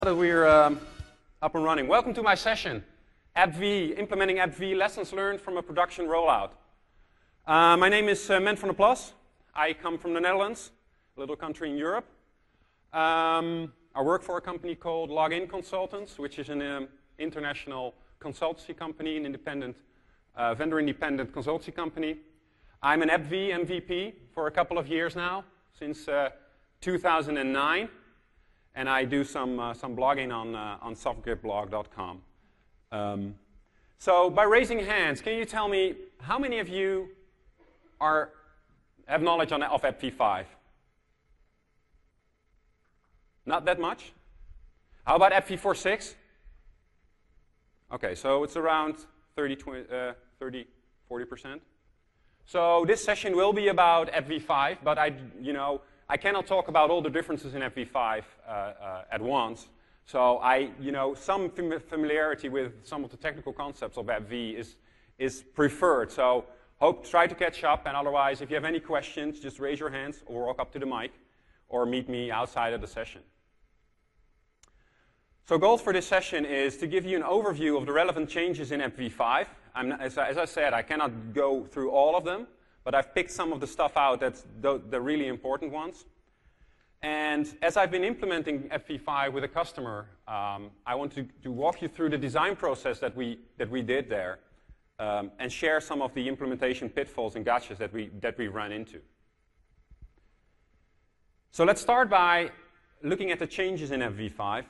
That we're up and running. Welcome to my session, AppV, implementing AppV, lessons learned from a production rollout. My name is Men van der Plas. I come from the Netherlands, a little country in Europe. I work for a company called Login Consultants, which is an international consultancy company, an independent, vendor-independent consultancy company. I'm an AppV MVP for a couple of years now, since 2009. And I do some blogging on softwareblog.com. So by raising hands, can you tell me how many of you have knowledge of AppV5? Not that much? How about AppV4.6? Okay, so it's around 30-40%. So this session will be about AppV5, but I cannot talk about all the differences in AppV5 at once. So some familiarity with some of the technical concepts of AppV is preferred. So try to catch up, and otherwise, if you have any questions, just raise your hands or walk up to the mic or meet me outside of the session. So goals for this session is to give you an overview of the relevant changes in AppV5. As I said, I cannot go through all of them, but I've picked some of the stuff out that's the really important ones. And as I've been implementing AppV5 with a customer, I want to walk you through the design process that we did there and share some of the implementation pitfalls and gotchas that we ran into. So let's start by looking at the changes in AppV5.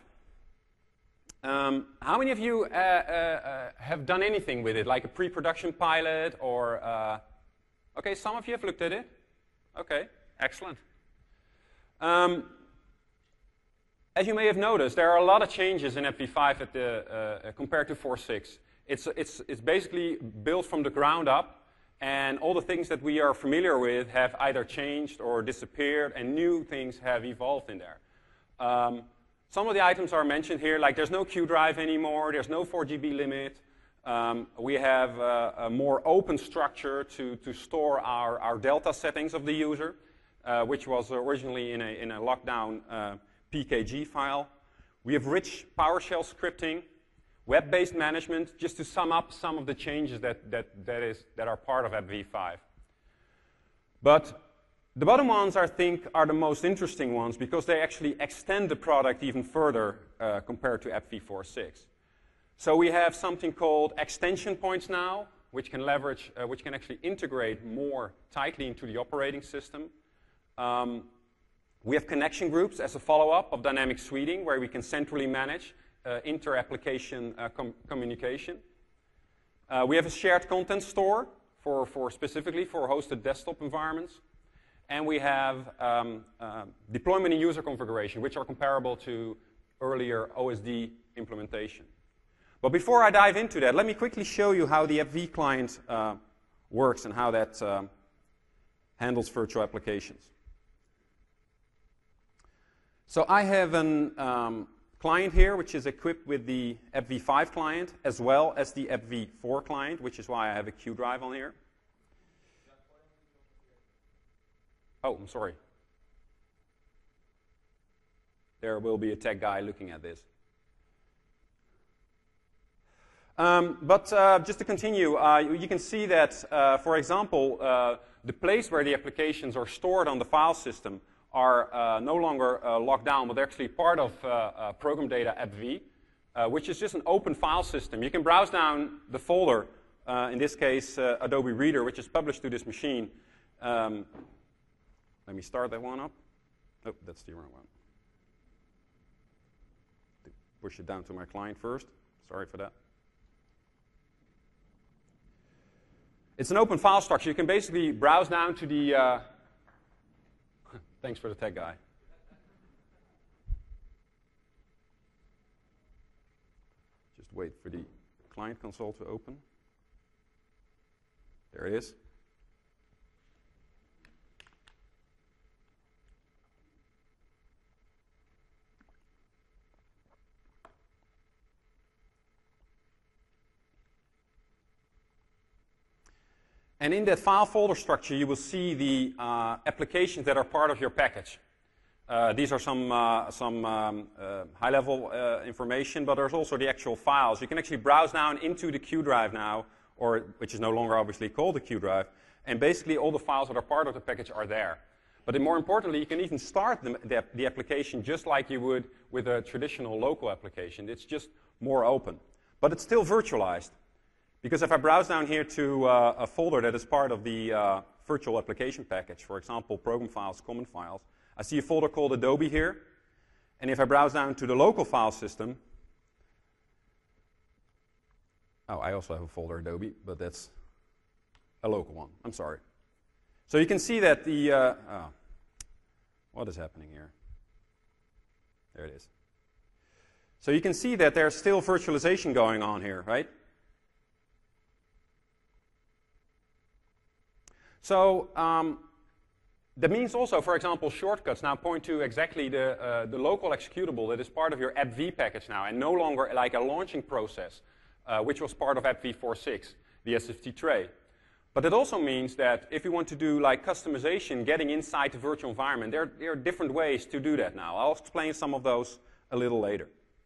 How many of you have done anything with it, like a pre-production pilot or... Okay, some of you have looked at it. Okay, excellent. As you may have noticed, there are a lot of changes in AppV5 compared to 4.6. It's basically built from the ground up, and all the things that we are familiar with have either changed or disappeared, and new things have evolved in there. Some of the items are mentioned here, like there's no Q drive anymore, there's no 4 GB limit. We have a more open structure to store our delta settings of the user, which was originally in a lockdown PKG file. We have rich PowerShell scripting, web-based management, just to sum up some of the changes that are part of AppV5. But the bottom ones, I think, are the most interesting ones because they actually extend the product even further compared to AppV4.6. So we have something called extension points now, which can leverage, which can actually integrate more tightly into the operating system. We have connection groups as a follow-up of dynamic suiting, where we can centrally manage inter-application communication. We have a shared content store specifically for hosted desktop environments. And we have deployment and user configuration, which are comparable to earlier OSD implementation. But before I dive into that, let me quickly show you how the AppV client works and how that handles virtual applications. So I have a client here, which is equipped with the AppV5 client, as well as the AppV4 client, which is why I have a Q drive on here. Oh, I'm sorry. There will be a tech guy looking at this. Just to continue, you can see that, for example, the place where the applications are stored on the file system are no longer locked down, but they're actually part of program data AppV, which is just an open file system. You can browse down the folder, in this case, Adobe Reader, which is published to this machine. Let me start that one up. Oh, that's the wrong one. Push it down to my client first. Sorry for that. It's an open file structure. You can basically browse down to the... Thanks for the tech guy. Just wait for the client console to open. There it is. And in that file folder structure, you will see the applications that are part of your package. These are some high-level information, but there's also the actual files. You can actually browse down into the Q drive now, which is no longer obviously called the Q drive, and basically all the files that are part of the package are there. But more importantly, you can even start the application just like you would with a traditional local application. It's just more open. But it's still virtualized. Because if I browse down here to a folder that is part of the virtual application package, for example, program files, common files, I see a folder called Adobe here. And if I browse down to the local file system, oh, I also have a folder Adobe, but that's a local one. I'm sorry. So you can see that the, what is happening here? There it is. So you can see that there's still virtualization going on here, right? So that means also, for example, shortcuts now point to exactly the local executable that is part of your AppV package now, and no longer like a launching process, which was part of AppV4.6, the SFT tray. But it also means that if you want to do like customization, getting inside the virtual environment, there are different ways to do that now. I'll explain some of those a little later.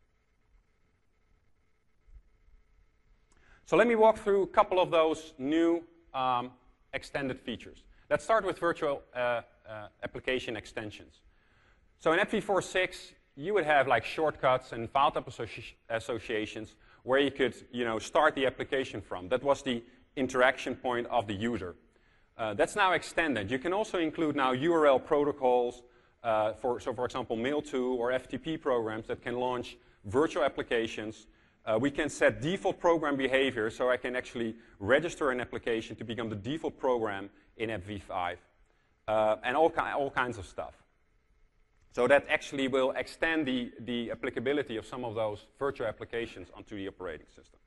So let me walk through a couple of those new extended features. Let's start with virtual application extensions. So in AppV4.6, you would have like shortcuts and file type associations where you could, start the application from. That was the interaction point of the user. That's now extended. You can also include now URL protocols, for example, Mail.to or FTP programs that can launch virtual applications. We can set default program behavior, so I can actually register an application to become the default program in AppV5, and all kinds of stuff. So that actually will extend the applicability of some of those virtual applications onto the operating system.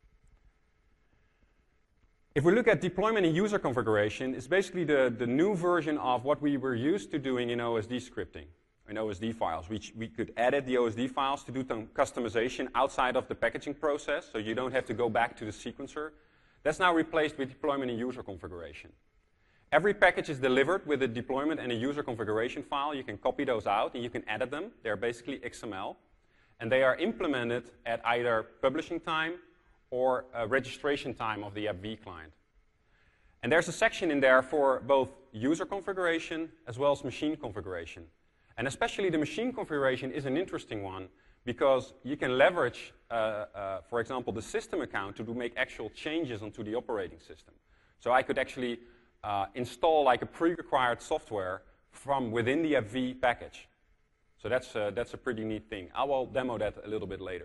If we look at deployment and user configuration, it's basically the new version of what we were used to doing in OSD scripting, in OSD files. We could edit the OSD files to do some customization outside of the packaging process, so you don't have to go back to the sequencer. That's now replaced with deployment and user configuration. Every package is delivered with a deployment and a user configuration file. You can copy those out and you can edit them. They're basically XML. And they are implemented at either publishing time or registration time of the AppV client. And there's a section in there for both user configuration as well as machine configuration. And especially the machine configuration is an interesting one because you can leverage, for example, the system account to make actual changes onto the operating system. So I could actually install like a pre-required software from within the AppV package. So that's a pretty neat thing. I will demo that a little bit later.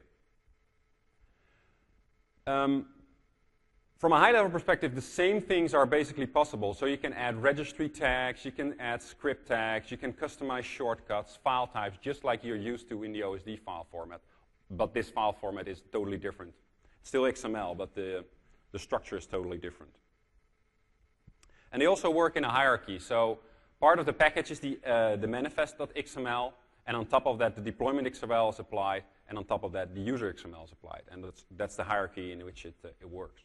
From a high-level perspective, the same things are basically possible. So you can add registry tags, you can add script tags, you can customize shortcuts, file types, just like you're used to in the OSD file format. But this file format is totally different. It's still XML, but the structure is totally different. And they also work in a hierarchy. So part of the package is the manifest.xml, and on top of that, the deployment XML is applied, and on top of that, the user XML is applied. And that's the hierarchy in which it works.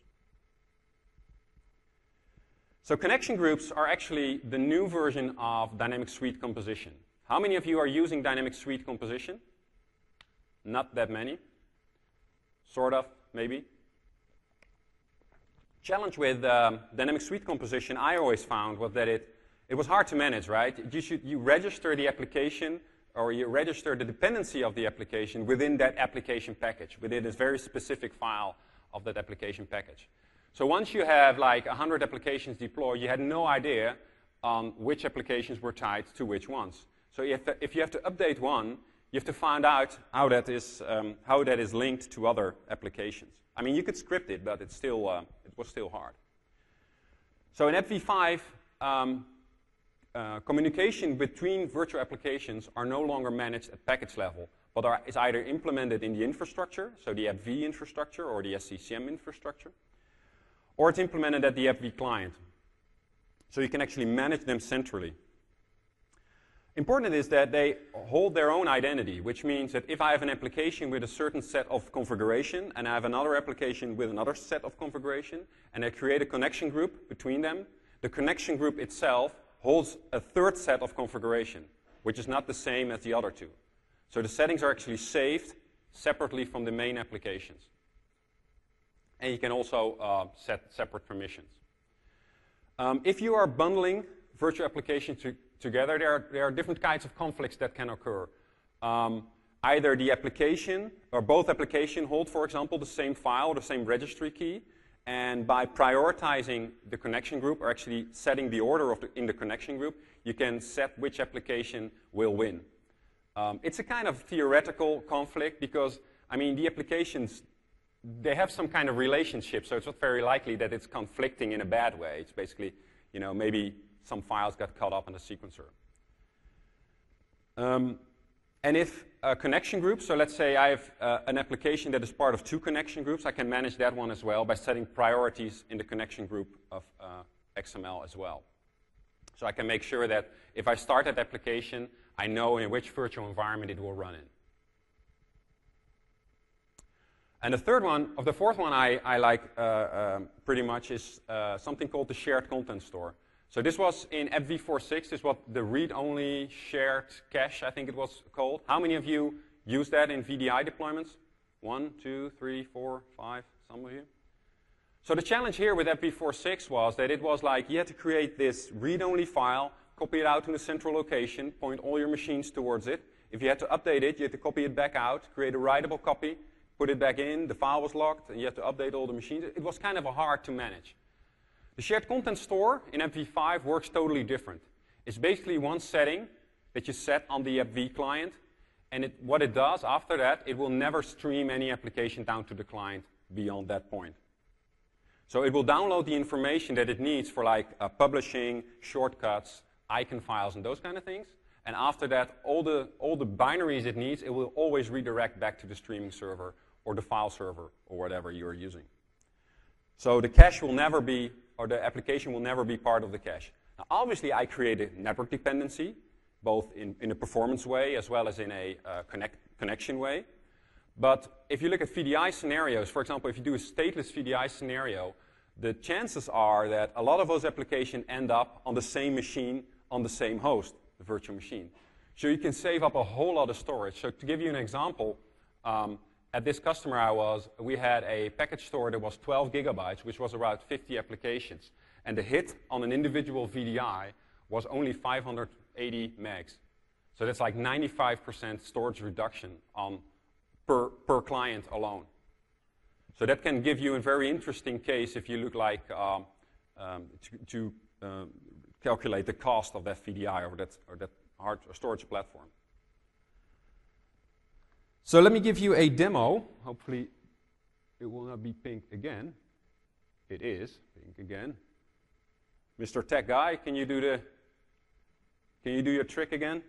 So connection groups are actually the new version of Dynamic Suite Composition. How many of you are using Dynamic Suite Composition? Not that many. Sort of, maybe. Challenge with Dynamic Suite Composition I always found was that it was hard to manage, right? You register the application or you register the dependency of the application within that application package, within this very specific file of that application package. So once you have like 100 applications deployed, you had no idea which applications were tied to which ones. So if you have to update one, you have to find out how that is linked to other applications. I mean, you could script it, but it was still hard. So in AppV5, communication between virtual applications are no longer managed at package level, but is either implemented in the infrastructure, so the AppV infrastructure or the SCCM infrastructure, or it's implemented at the AppV client. So you can actually manage them centrally. Important is that they hold their own identity, which means that if I have an application with a certain set of configuration and I have another application with another set of configuration and I create a connection group between them, the connection group itself holds a third set of configuration. which is not the same as the other two. So the settings are actually saved separately from the main applications. And you can also set separate permissions. If you are bundling virtual applications together, there are different kinds of conflicts that can occur. Either the application or both applications hold, for example, the same file or the same registry key, and by prioritizing the connection group or actually setting the order in the connection group, you can set which application will win. It's a kind of theoretical conflict because, I mean, the applications, they have some kind of relationship, so it's not very likely that it's conflicting in a bad way. It's basically, you know, maybe some files got caught up in the sequencer. And if a connection group, so let's say I have an application that is part of two connection groups, I can manage that one as well by setting priorities in the connection group of XML as well. So I can make sure that if I start that application, I know in which virtual environment it will run in. And the fourth one I like pretty much is something called the shared content store. So this was in AppV4.6, this was the read-only shared cache, I think it was called. How many of you use that in VDI deployments? 1, 2, 3, 4, 5, some of you? So the challenge here with AppV4.6 was that it was like you had to create this read-only file, copy it out to the central location, point all your machines towards it. If you had to update it, you had to copy it back out, create a writable copy, put it back in, the file was locked, and you had to update all the machines. It was kind of hard to manage. The shared content store in AppV5 works totally different. It's basically one setting that you set on the AppV client, and what it does after that, it will never stream any application down to the client beyond that point. So it will download the information that it needs for like publishing, shortcuts, icon files, and those kind of things. And after that, all the binaries it needs, it will always redirect back to the streaming server or the file server or whatever you're using. So the cache will never be, or the application will never be part of the cache. Now, obviously, I created network dependency, both in a performance way as well as in a connection way. But if you look at VDI scenarios, for example, if you do a stateless VDI scenario, the chances are that a lot of those applications end up on the same machine, on the same host, the virtual machine. So you can save up a whole lot of storage. So to give you an example, at this customer we had a package store that was 12 gigabytes, which was about 50 applications. And the hit on an individual VDI was only 580 megs. So that's like 95% storage reduction per client alone. So that can give you a very interesting case if you look like to calculate the cost of that VDI or that hard storage platform. So let me give you a demo. Hopefully it will not be pink again. It is pink again. Mr. Tech Guy, can you do your trick again?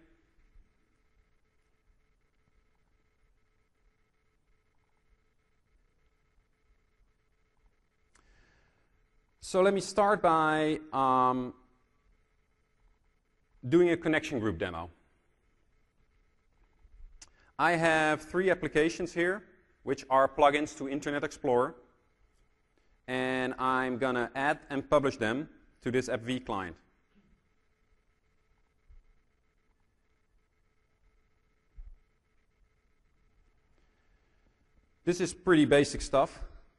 So let me start by doing a connection group demo. I have 3 applications here, which are plugins to Internet Explorer. And I'm going to add and publish them to this AppV client. This is pretty basic stuff.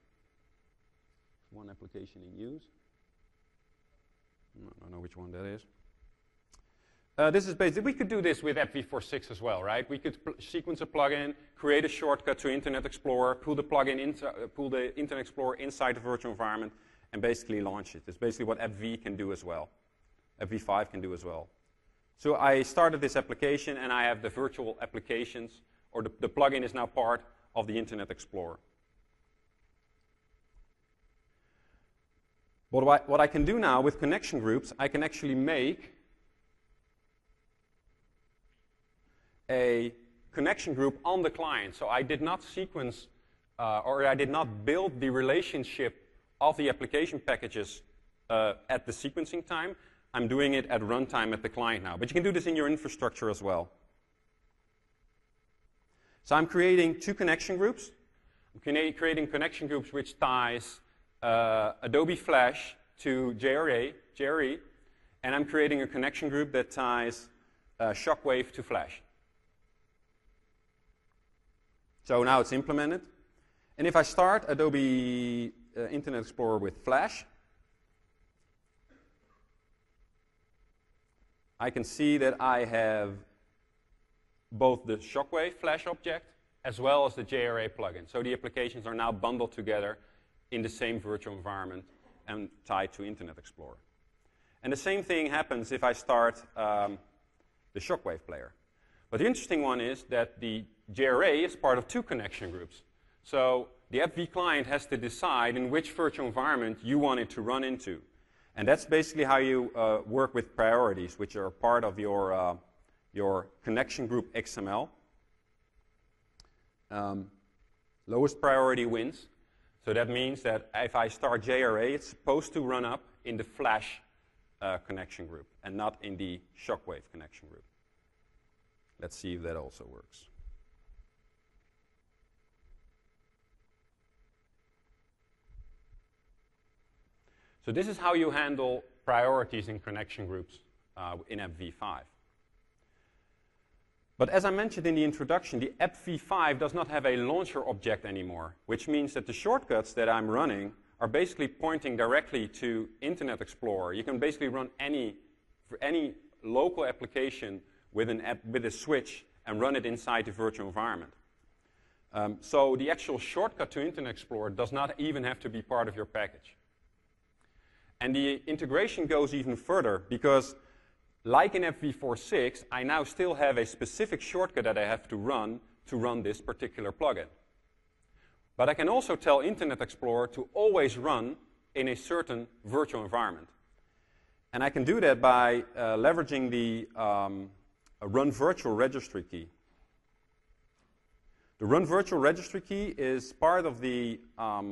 One application in use. I don't know which one that is. This is basically, we could do this with AppV4.6 as well, right? We could sequence a plugin, create a shortcut to Internet Explorer, pull the plugin pull the Internet Explorer inside the virtual environment, and basically launch it. It's basically what AppV can do as well. AppV5 can do as well. So I started this application, and I have the virtual applications, or the plugin is now part of the Internet Explorer. But what I can do now with connection groups, I can actually make a connection group on the client. So I did not sequence, or I did not build the relationship of the application packages at the sequencing time. I'm doing it at runtime at the client now. But you can do this in your infrastructure as well. So I'm creating 2 connection groups. I'm creating connection groups which ties Adobe Flash to JRE, and I'm creating a connection group that ties Shockwave to Flash. So now it's implemented. And if I start Adobe Internet Explorer with Flash, I can see that I have both the Shockwave Flash object as well as the JRA plugin. So the applications are now bundled together in the same virtual environment and tied to Internet Explorer. And the same thing happens if I start the Shockwave player. But the interesting one is that the JRA is part of two connection groups. So the AppV client has to decide in which virtual environment you want it to run into. And that's basically how you work with priorities, which are part of your connection group XML. Lowest priority wins. So that means that if I start JRA, it's supposed to run up in the Flash connection group and not in the Shockwave connection group. Let's see if that also works. So this is how you handle priorities in connection groups in AppV5. But as I mentioned in the introduction, the AppV5 does not have a launcher object anymore, which means that the shortcuts that I'm running are basically pointing directly to Internet Explorer. You can basically run for any local application with a switch and run it inside the virtual environment. So the actual shortcut to Internet Explorer does not even have to be part of your package. And the integration goes even further because, like in AppV4.6, I now still have a specific shortcut that I have to run this particular plugin. But I can also tell Internet Explorer to always run in a certain virtual environment. And I can do that by leveraging the run virtual registry key. The run virtual registry key is part of the, let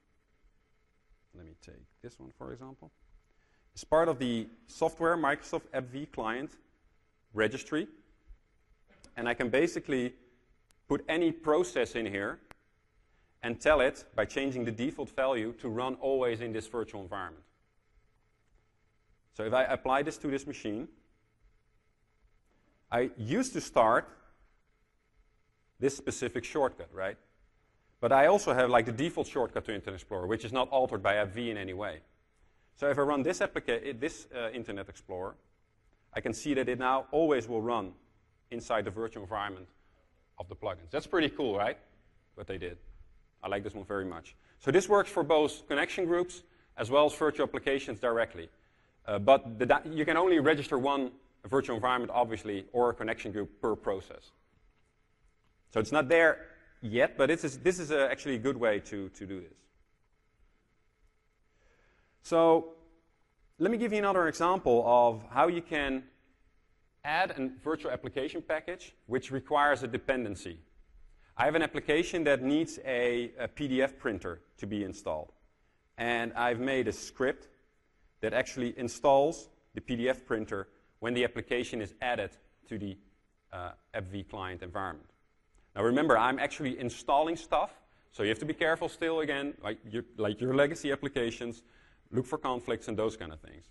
me take this one for example. It's part of the software Microsoft AppV client registry. And I can basically put any process in here and tell it, by changing the default value, to run always in this virtual environment. So if I apply this to this machine, I used to start this specific shortcut, right? But I also have like the default shortcut to Internet Explorer, which is not altered by AppV in any way. So if I run this Internet Explorer, I can see that it now always will run inside the virtual environment of the plugins. That's pretty cool, right? What they did. I like this one very much. So this works for both connection groups as well as virtual applications directly. But you can only register one virtual environment, obviously, or a connection group per process. So it's not there yet, but this is actually a good way to do this. So let me give you another example of how you can add a virtual application package which requires a dependency. I have an application that needs a PDF printer to be installed. And I've made a script that actually installs the PDF printer when the application is added to the AppV client environment. Now remember, I'm actually installing stuff, so you have to be careful still, again, like your legacy applications, look for conflicts and those kind of things.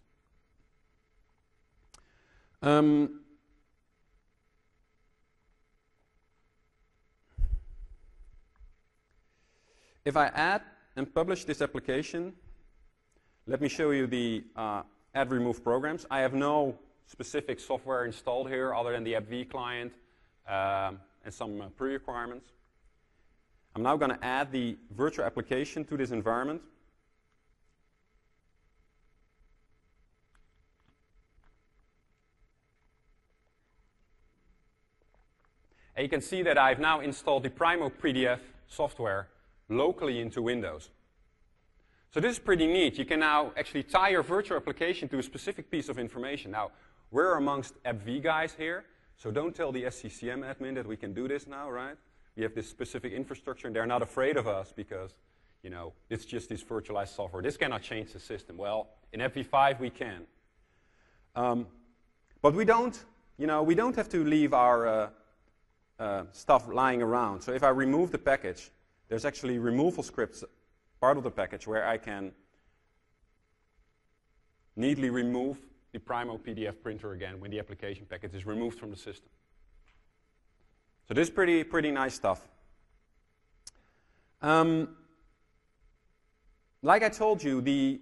If I add and publish this application, let me show you the add remove programs. I have no specific software installed here other than the AppV client and some pre-requirements. I'm now going to add the virtual application to this environment. And you can see that I've now installed the Primo PDF software locally into Windows. So this is pretty neat. You can now actually tie your virtual application to a specific piece of information. Now, we're amongst AppV guys here, so don't tell the SCCM admin that we can do this now, right? We have this specific infrastructure, and they're not afraid of us because, you know, it's just this virtualized software. This cannot change the system. Well, in AppV5 we can. But we don't have to leave our stuff lying around. So if I remove the package, there's actually removal scripts, part of the package, where I can neatly remove the Primo PDF printer again when the application package is removed from the system. So this is pretty nice stuff. Like I told you, the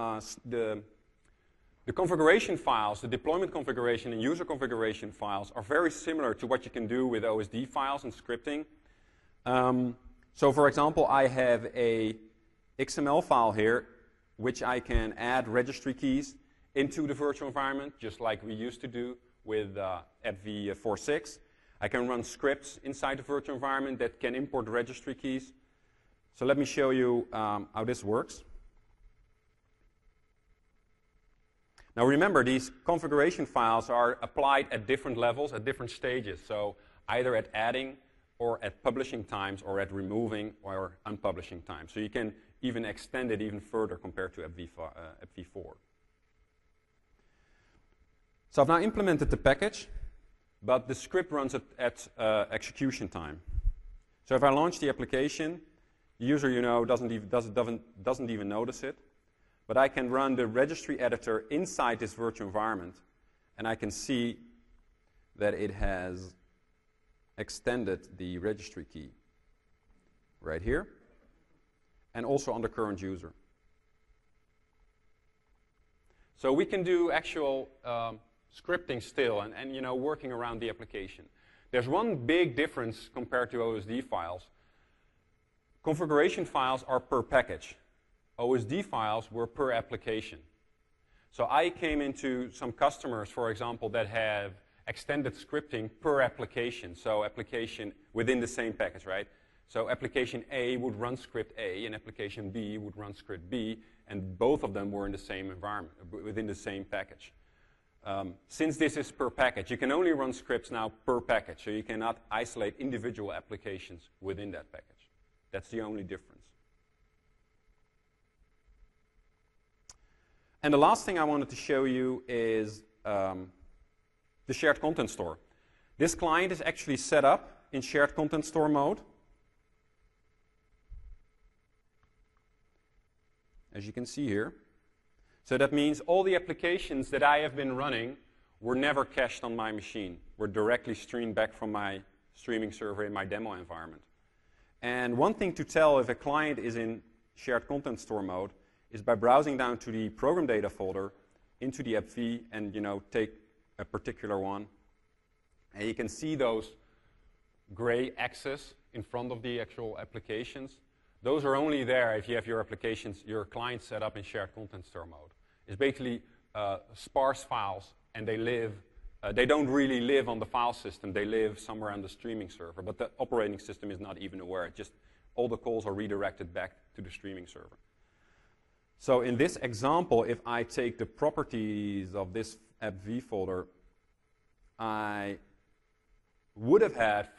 configuration files, the deployment configuration and user configuration files are very similar to what you can do with OSD files and scripting. So for example, I have a XML file here, which I can add registry keys into the virtual environment, just like we used to do with AppV46. I can run scripts inside the virtual environment that can import registry keys. So let me show you how this works. Now remember, these configuration files are applied at different levels, at different stages. So either at adding or at publishing times or at removing or unpublishing times. So you can even extend it even further compared to AppV4. So I've now implemented the package, but the script runs at execution time. So if I launch the application, the user, doesn't even notice it. But I can run the registry editor inside this virtual environment, and I can see that it has extended the registry key right here, and also on the current user. So we can do actual scripting still and working around the application. There's one big difference compared to OSD files. Configuration files are per package. OSD files were per application. So I came into some customers, for example, that have extended scripting per application. So application within the same package, right? So application A would run script A, and application B would run script B, and both of them were in the same environment, within the same package. Since this is per package, you can only run scripts now per package, so you cannot isolate individual applications within that package. That's the only difference. And the last thing I wanted to show you is the shared content store. This client is actually set up in shared content store mode. As you can see here. So that means all the applications that I have been running were never cached on my machine, were directly streamed back from my streaming server in my demo environment. And one thing to tell if a client is in shared content store mode is by browsing down to the program data folder into the AppV and take a particular one. And you can see those gray X's in front of the actual applications. Those are only there if you have your applications, your client set up in shared content store mode. It's basically sparse files, and they don't really live on the file system. They live somewhere on the streaming server, but the operating system is not even aware. Just all the calls are redirected back to the streaming server. So in this example, if I take the properties of this AppV folder, I would have had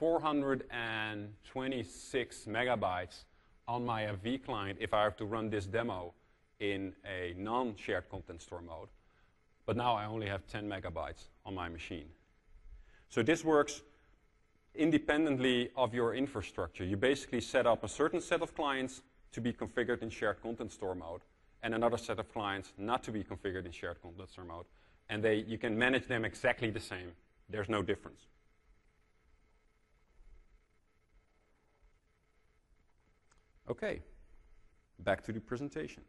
426 megabytes on my AppV client if I have to run this demo in a non-shared content store mode. But now I only have 10 megabytes on my machine. So this works independently of your infrastructure. You basically set up a certain set of clients to be configured in shared content store mode, and another set of clients not to be configured in shared content store mode. And you can manage them exactly the same. There's no difference. Okay, back to the presentation.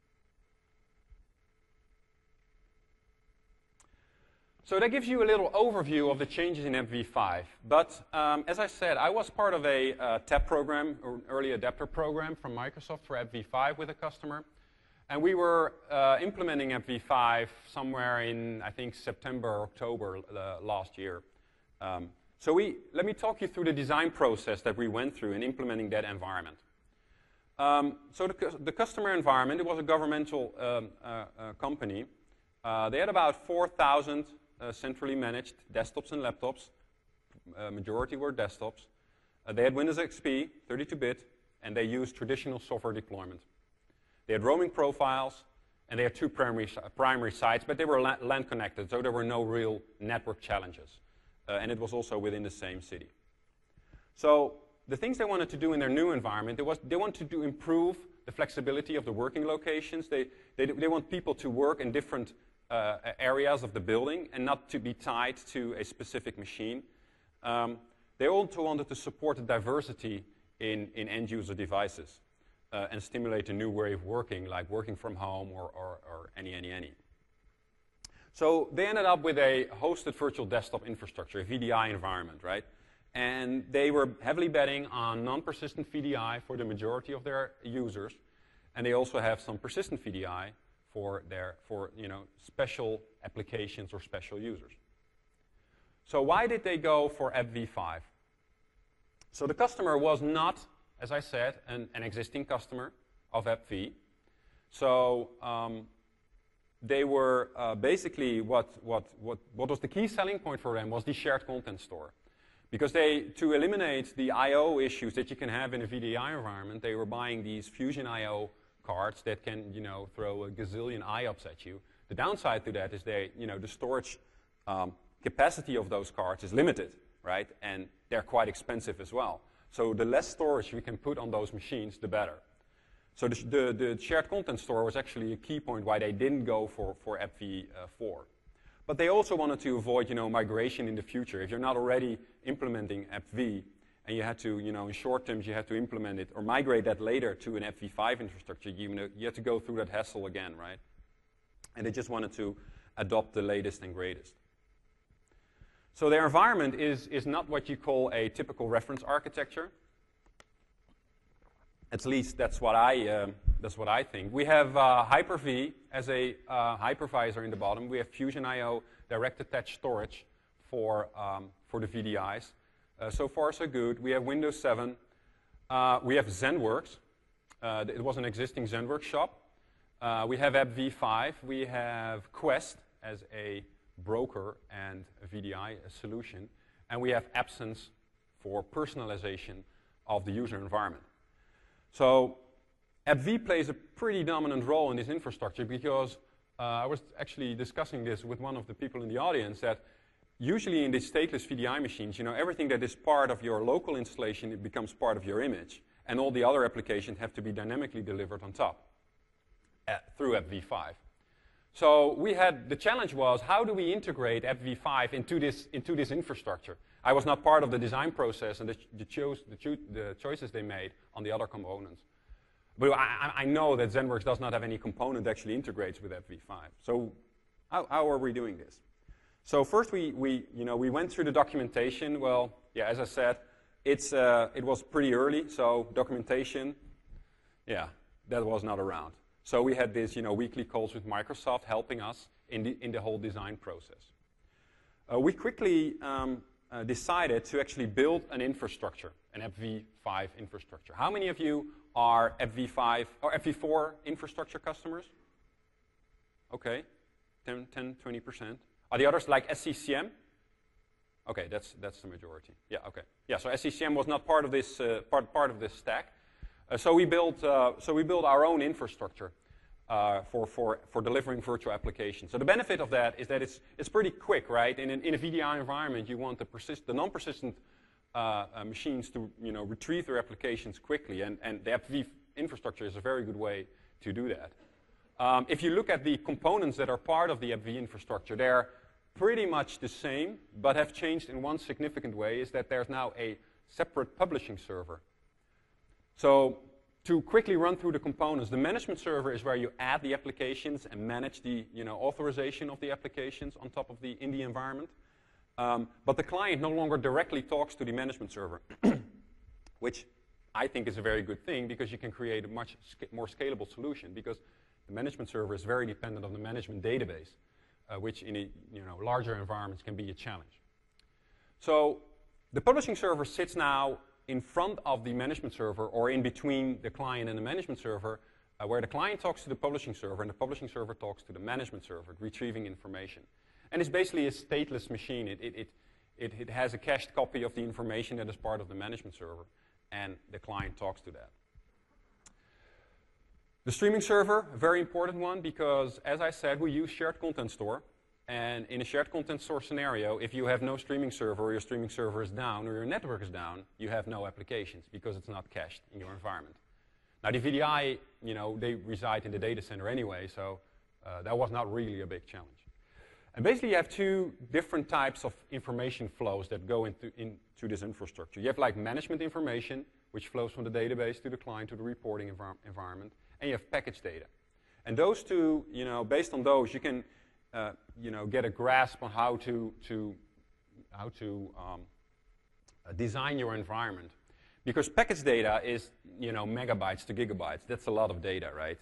So that gives you a little overview of the changes in AppV5. But as I said, I was part of a TAP program, or an early adapter program from Microsoft for AppV5 with a customer. And we were implementing AppV5 somewhere in, I think, September or October last year. So let me talk you through the design process that we went through in implementing that environment. So the customer environment, it was a governmental company. They had about 4,000 centrally managed desktops and laptops. Majority were desktops. They had Windows XP, 32-bit, and they used traditional software deployment. They had roaming profiles, and they had two primary sites, but they were LAN connected, so there were no real network challenges. And it was also within the same city. So the things they wanted to do in their new environment, they wanted to improve the flexibility of the working locations. They want people to work in different areas of the building and not to be tied to a specific machine. They also wanted to support the diversity in end-user devices and stimulate a new way of working, like working from home or any. So they ended up with a hosted virtual desktop infrastructure, a VDI environment, right? And they were heavily betting on non-persistent VDI for the majority of their users, and they also have some persistent VDI for special applications or special users. So why did they go for AppV5? So the customer was not, as I said, an existing customer of AppV. So they were basically what was the key selling point for them was the shared content store. Because to eliminate the I/O issues that you can have in a VDI environment, they were buying these Fusion I/O cards that can, throw a gazillion IOPS at you. The downside to that is the storage capacity of those cards is limited, right? And they're quite expensive as well. So the less storage we can put on those machines, the better. So the shared content store was actually a key point why they didn't go for AppV4. But they also wanted to avoid, migration in the future. If you're not already implementing AppV, and you had to, in short terms, you had to implement it or migrate that later to an AppV5 infrastructure, you had to go through that hassle again, right? And they just wanted to adopt the latest and greatest. So their environment is not what you call a typical reference architecture. At least that's what I think. We have Hyper-V as a hypervisor in the bottom. We have Fusion I/O direct attached storage for the VDIs. So far, so good. We have Windows 7. We have ZenWorks. It was an existing ZenWorks shop. We have AppV5. We have Quest as a broker and a VDI solution. And we have Absence for personalization of the user environment. So AppV plays a pretty dominant role in this infrastructure because I was actually discussing this with one of the people in the audience that usually in these stateless VDI machines, everything that is part of your local installation, it becomes part of your image. And all the other applications have to be dynamically delivered on top through AppV5. So the challenge was, how do we integrate AppV5 into this infrastructure? I was not part of the design process and the choices they made on the other components. But I know that ZenWorks does not have any component that actually integrates with AppV5. So how are we doing this? So first we went through the documentation. Well, yeah, as I said, it was pretty early, so documentation, yeah, that was not around. So we had this weekly calls with Microsoft helping us in the whole design process. We quickly decided to actually build an infrastructure, an AppV5 infrastructure. How many of you are AppV5 or AppV4 infrastructure customers? Okay, 10, 20%. Are the others like SCCM? Okay, that's the majority. Yeah, okay. Yeah, so SCCM was not part of this part of this stack. So we built our own infrastructure for delivering virtual applications. So the benefit of that is that it's pretty quick, right? In a VDI environment, you want the non-persistent machines to retrieve their applications quickly, and the AppV infrastructure is a very good way to do that. If you look at the components that are part of the AppV infrastructure, they're pretty much the same, but have changed in one significant way, is that there's now a separate publishing server. So to quickly run through the components, the management server is where you add the applications and manage the authorization of the applications on top of in the environment. But the client no longer directly talks to the management server, which I think is a very good thing because you can create a much more scalable solution because the management server is very dependent on the management database, which in larger environments can be a challenge. So the publishing server sits now in front of the management server or in between the client and the management server, where the client talks to the publishing server and the publishing server talks to the management server, retrieving information. And it's basically a stateless machine. It has a cached copy of the information that is part of the management server, and the client talks to that. The streaming server, a very important one, because as I said, we use shared content store. And in a shared content store scenario, if you have no streaming server or your streaming server is down or your network is down, you have no applications because it's not cached in your environment. Now the VDI, they reside in the data center anyway, so that was not really a big challenge. And basically, you have two different types of information flows that go into this infrastructure. You have like management information, which flows from the database to the client to the reporting environment, and you have package data. And those two, based on those, you can, get a grasp on how to design your environment. Because package data is, megabytes to gigabytes. That's a lot of data, right?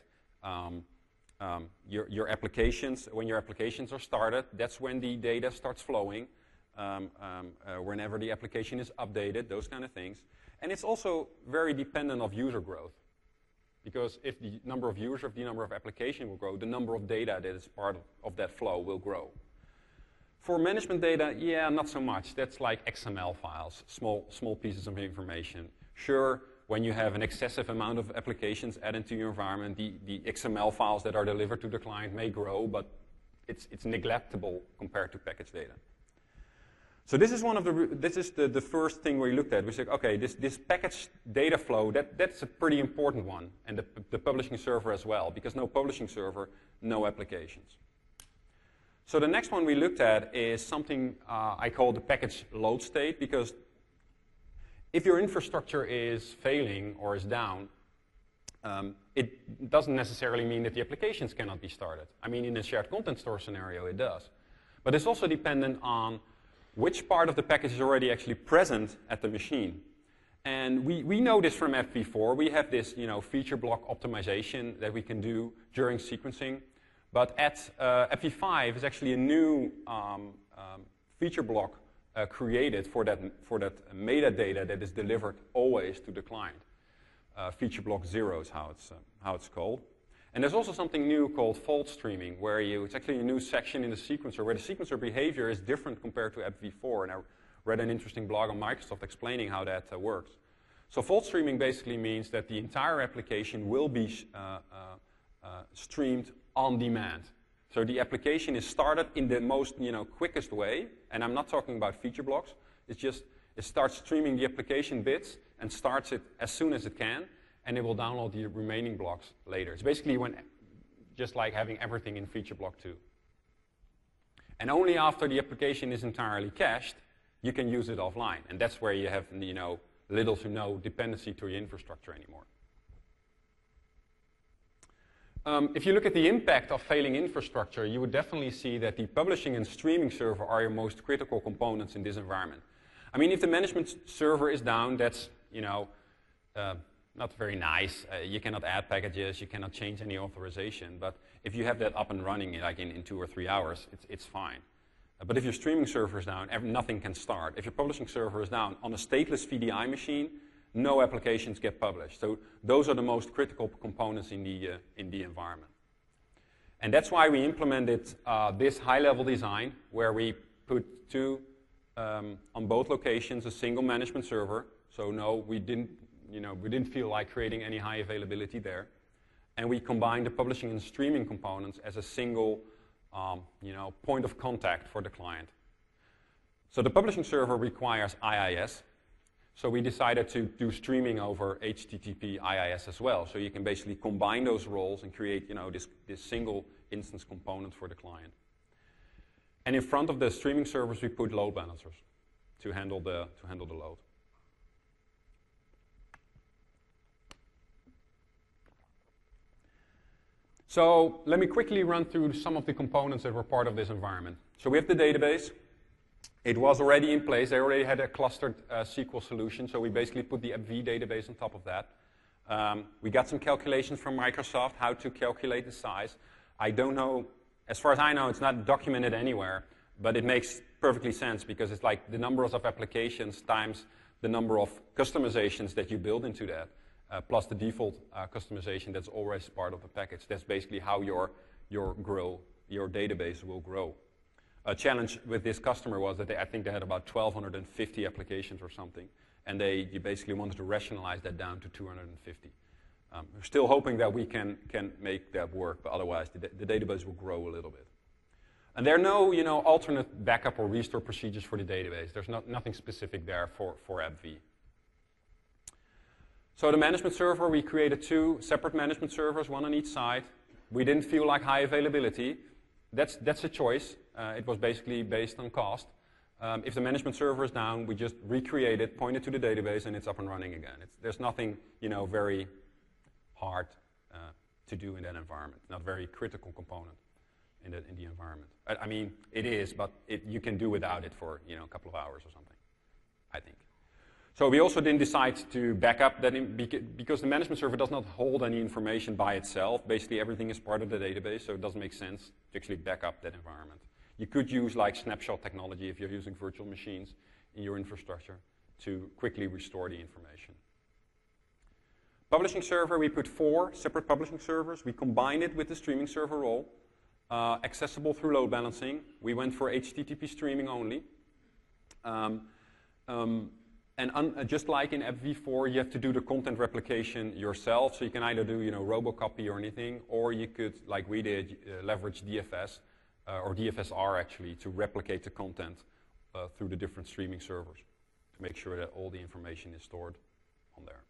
Your applications, when your applications are started, that's when the data starts flowing, whenever the application is updated, those kind of things. And it's also very dependent of user growth. Because if the number of users, if the number of applications will grow, the number of data that is part of that flow will grow. For management data, yeah, not so much. That's like XML files, small pieces of information. Sure, when you have an excessive amount of applications added to your environment, the XML files that are delivered to the client may grow, but it's neglectable compared to package data. So this is the first thing we looked at. We said, okay, this package data flow, that's a pretty important one, and the publishing server as well, because no publishing server, no applications. So the next one we looked at is something I call the package load state, because if your infrastructure is failing or is down, it doesn't necessarily mean that the applications cannot be started. I mean, in a shared content store scenario, it does. But it's also dependent on which part of the package is already actually present at the machine. And we know this from FV4. We have this feature block optimization that we can do during sequencing. But at FV5 is actually a new feature block created for that metadata that is delivered always to the client. Feature block 0 is how it's called. And there's also something new called fault streaming, where it's actually a new section in the sequencer where the sequencer behavior is different compared to FV4. And I read an interesting blog on Microsoft explaining how that works. So fault streaming basically means that the entire application will be streamed on demand. So the application is started in the most quickest way, and I'm not talking about feature blocks. It's just it starts streaming the application bits and starts it as soon as it can, and it will download the remaining blocks later. It's basically just like having everything in feature block 2. And only after the application is entirely cached, you can use it offline, and that's where you have little to no dependency to your infrastructure anymore. If you look at the impact of failing infrastructure, you would definitely see that the publishing and streaming server are your most critical components in this environment. I mean, if the management server is down, that's not very nice. You cannot add packages, you cannot change any authorization. But if you have that up and running like in 2 or 3 hours, it's fine. But if your streaming server is down, nothing can start. If your publishing server is down on a stateless VDI machine, no applications get published. So those are the most critical components in the environment. And that's why we implemented this high-level design, where we put on both locations a single management server. So no, we didn't feel like creating any high availability there. And we combined the publishing and streaming components as a single point of contact for the client. So the publishing server requires IIS. So we decided to do streaming over HTTP IIS as well. So you can basically combine those roles and create this single instance component for the client. And in front of the streaming servers, we put load balancers to handle the load. So let me quickly run through some of the components that were part of this environment. So we have the database. It was already in place. They already had a clustered SQL solution, so we basically put the AppV database on top of that. We got some calculations from Microsoft, how to calculate the size. I don't know, as far as I know, it's not documented anywhere, but it makes perfectly sense because it's like the number of applications times the number of customizations that you build into that, plus the default customization that's always part of the package. That's basically how your database will grow. A challenge with this customer was that I think they had about 1,250 applications or something, and you basically wanted to rationalize that down to 250. We're still hoping that we can make that work, but otherwise the database will grow a little bit. And there are no alternate backup or restore procedures for the database. There's nothing specific there for AppV. So the management server, we created 2 separate management servers, one on each side. We didn't feel like high availability. That's a choice. It was basically based on cost. If the management server is down, we just recreate it, point it to the database, and it's up and running again. There's nothing, very hard to do in that environment. Not a very critical component in the environment. I mean, it is, but you can do without it for a couple of hours or something, I think. So we also didn't decide to back up that because the management server does not hold any information by itself. Basically, everything is part of the database, so it doesn't make sense to actually back up that environment. You could use like snapshot technology if you're using virtual machines in your infrastructure to quickly restore the information. Publishing server, we put 4 separate publishing servers. We combined it with the streaming server role, accessible through load balancing. We went for HTTP streaming only. And just like in AppV4, you have to do the content replication yourself. So you can either do robocopy or anything, or you could, like we did, leverage DFS or DFSR actually to replicate the content through the different streaming servers to make sure that all the information is stored on there.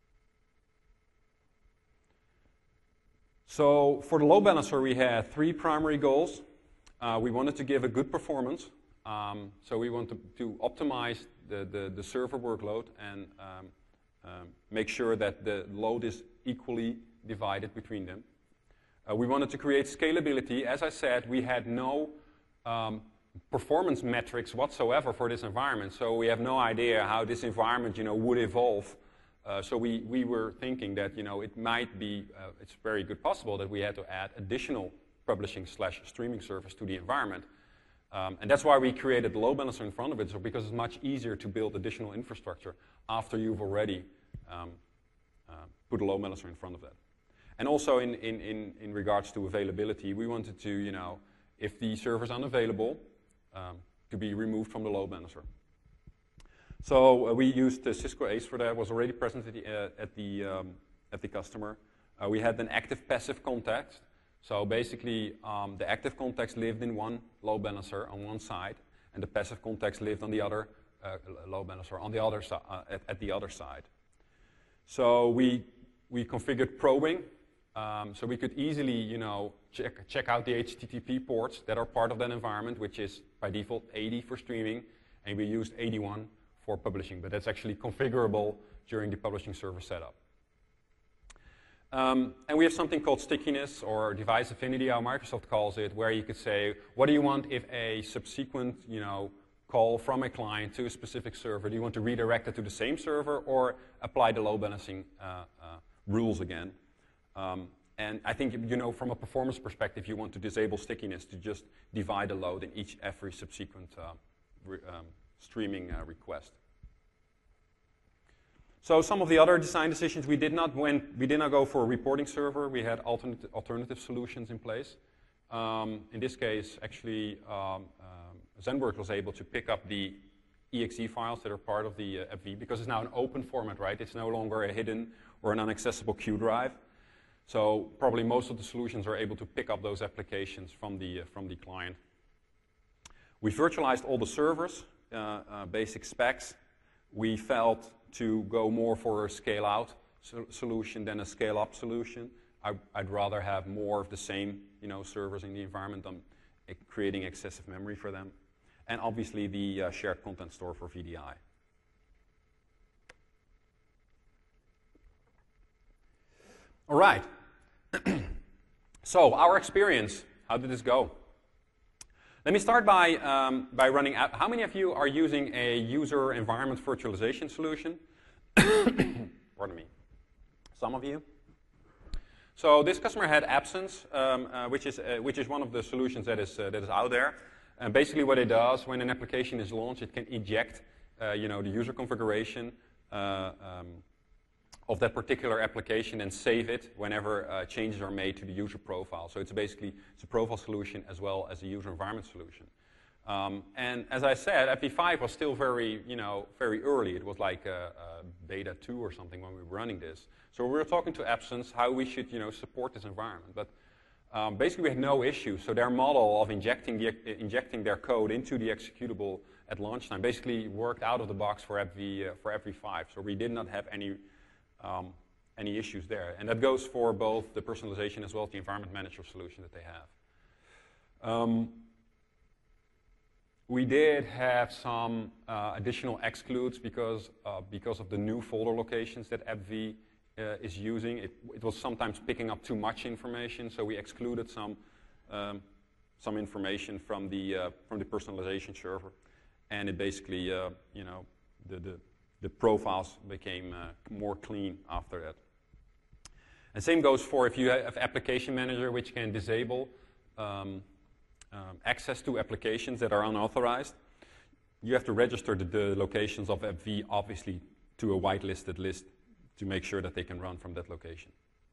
So for the load balancer, we had 3 primary goals. We wanted to give a good performance. So we want to optimize the server workload and make sure that the load is equally divided between them. We wanted to create scalability. As I said, we had no performance metrics whatsoever for this environment, so we have no idea how this environment would evolve. So we were thinking that it might be, it's very good possible that we had to add additional publishing/streaming service to the environment. And that's why we created the load balancer in front of it, so because it's much easier to build additional infrastructure after you've already put a load balancer in front of that. And also in regards to availability, we wanted to, if the server is unavailable, to be removed from the load balancer. So we used Cisco ACE for that. It was already present at the customer. We had an active-passive context. So basically, the active context lived in one load balancer on one side, and the passive context lived on the other load balancer on the other at the other side. So we configured probing, so we could easily, check out the HTTP ports that are part of that environment, which is by default 80 for streaming, and we used 81 for publishing, but that's actually configurable during the publishing server setup. And we have something called stickiness or device affinity, how Microsoft calls it, where you could say, what do you want if a subsequent, call from a client to a specific server? Do you want to redirect it to the same server or apply the load balancing rules again? And I think, from a performance perspective, you want to disable stickiness to just divide the load in every subsequent streaming request. So some of the other design decisions, we did not go for a reporting server. We had alternative solutions in place. In this case, actually, ZenWorks was able to pick up the exe files that are part of the AppV because it's now an open format, right? It's no longer a hidden or an inaccessible Q drive. So probably most of the solutions are able to pick up those applications from the client. We virtualized all the servers, basic specs. We felt to go more for a scale-out solution than a scale-up solution. I'd rather have more of the same, servers in the environment than creating excessive memory for them. And obviously the shared content store for VDI. All right. So our experience, how did this go? Let me start by running out. How many of you are using a user environment virtualization solution? Pardon me. Some of you. So this customer had Absence, which is one of the solutions that is out there. And basically, what it does when an application is launched, it can eject, the user configuration of that particular application and save it whenever changes are made to the user profile. So it's a profile solution as well as a user environment solution. And as I said, AppV5 was still very early. It was like beta 2 or something when we were running this. So we were talking to Absence how we should support this environment. But basically we had no issue. So their model of injecting their code into the executable at launch time basically worked out of the box for AppV5. So we did not have any any issues there. And that goes for both the personalization as well as the environment manager solution that they have. We did have some additional excludes because of the new folder locations that AppV is using. It was sometimes picking up too much information, so we excluded some information from the personalization server, and it basically, the profiles became more clean after that. And same goes for if you have application manager, which can disable access to applications that are unauthorized. You have to register the locations of AppV, obviously, to a whitelisted list to make sure that they can run from that location.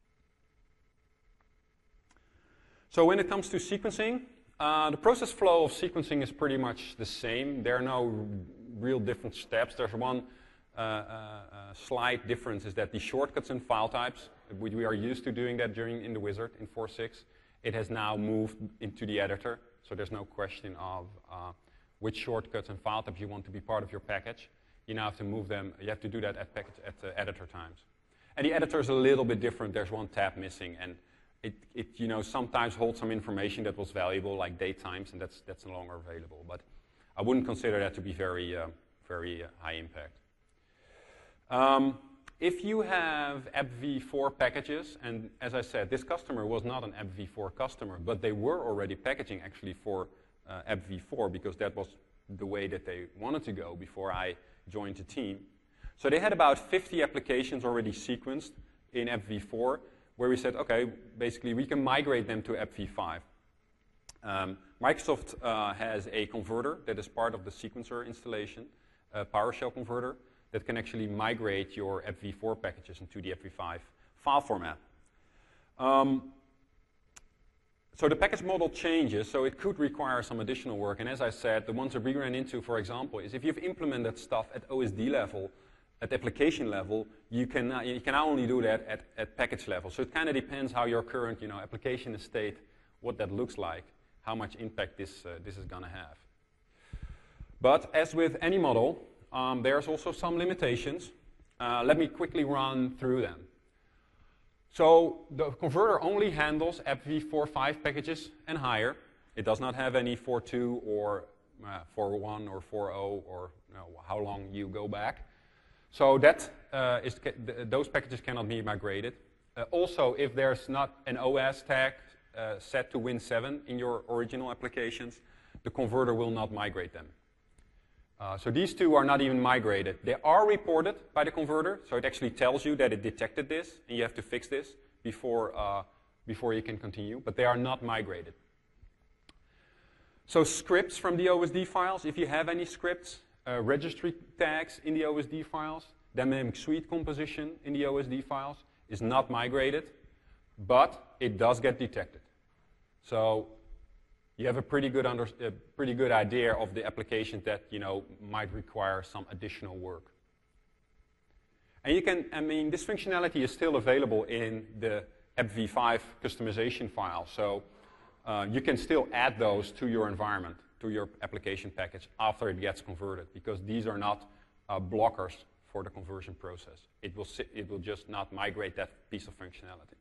So when it comes to sequencing, the process flow of sequencing is pretty much the same. There are no real different steps. There's one slight difference, is that the shortcuts and file types, we are used to doing that in the wizard in 4.6. It has now moved into the editor, so there's no question of which shortcuts and file types you want to be part of your package. You now have to move them. You have to do that at editor times. And the editor is a little bit different. There's one tab missing, and it sometimes holds some information that was valuable, like date times, and that's no longer available. But I wouldn't consider that to be very high impact. If you have AppV4 packages, and as I said, this customer was not an AppV4 customer, but they were already packaging actually for AppV4 because that was the way that they wanted to go before I joined the team. So they had about 50 applications already sequenced in AppV4, where we said, okay, basically we can migrate them to AppV5. Microsoft has a converter that is part of the sequencer installation, a PowerShell converter, that can actually migrate your AppV4 packages into the AppV5 file format. So the package model changes, so it could require some additional work. And as I said, the ones that we ran into, for example, is if you've implemented stuff at OSD level, at application level, you can now only do that at package level. So it kind of depends how your current application estate, what that looks like, how much impact this is going to have. But as with any model, there's also some limitations. Let me quickly run through them. So the converter only handles AppV4.5 packages and higher. It does not have any 4.2 or 4.1 or 4.0 or how long you go back. So that those packages cannot be migrated. Also, if there's not an OS tag set to Win7 in your original applications, the converter will not migrate them. So these two are not even migrated. They are reported by the converter, so it actually tells you that it detected this, and you have to fix this before you can continue, but they are not migrated. So scripts from the OSD files, if you have any scripts, registry tags in the OSD files, dynamic suite composition in the OSD files is not migrated, but it does get detected. So you have a pretty good idea of the applications that might require some additional work. And this functionality is still available in the AppV5 customization file. So you can still add those to your environment, to your application package after it gets converted, because these are not blockers for the conversion process. It will just not migrate that piece of functionality.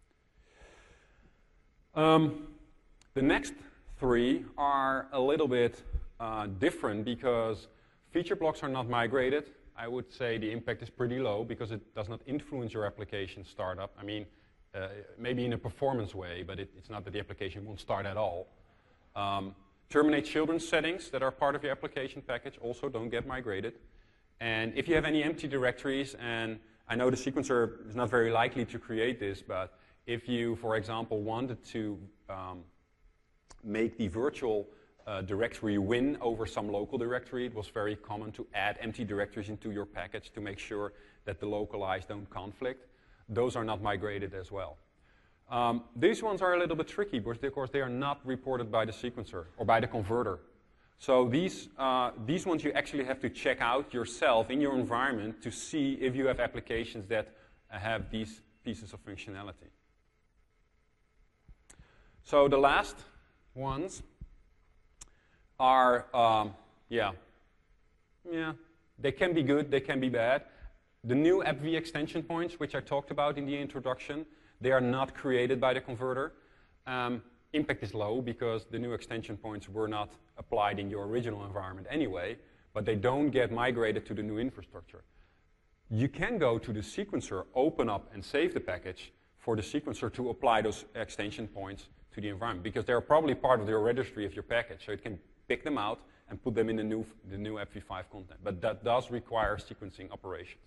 The next three are a little bit different because feature blocks are not migrated. I would say the impact is pretty low because it does not influence your application startup. I mean, maybe in a performance way, but it's not that the application won't start at all. Terminate children's settings that are part of your application package also don't get migrated. And if you have any empty directories, and I know the sequencer is not very likely to create this, but if you, for example, wanted to make the virtual directory win over some local directory, it was very common to add empty directories into your package to make sure that the localized don't conflict. Those are not migrated as well. These ones are a little bit tricky because, of course, they are not reported by the sequencer or by the converter. So these ones you actually have to check out yourself in your environment to see if you have applications that have these pieces of functionality. So the last ones are, they can be good, they can be bad. the new AppV extension points, which I talked about in the introduction, they are not created by the converter. Impact is low because the new extension points were not applied in your original environment anyway, but they don't get migrated to the new infrastructure. You can go to the sequencer, open up and save the package for the sequencer to apply those extension points to the environment, because they're probably part of the registry of your package, so it can pick them out and put them in the new AppV5 content. But that does require sequencing operations.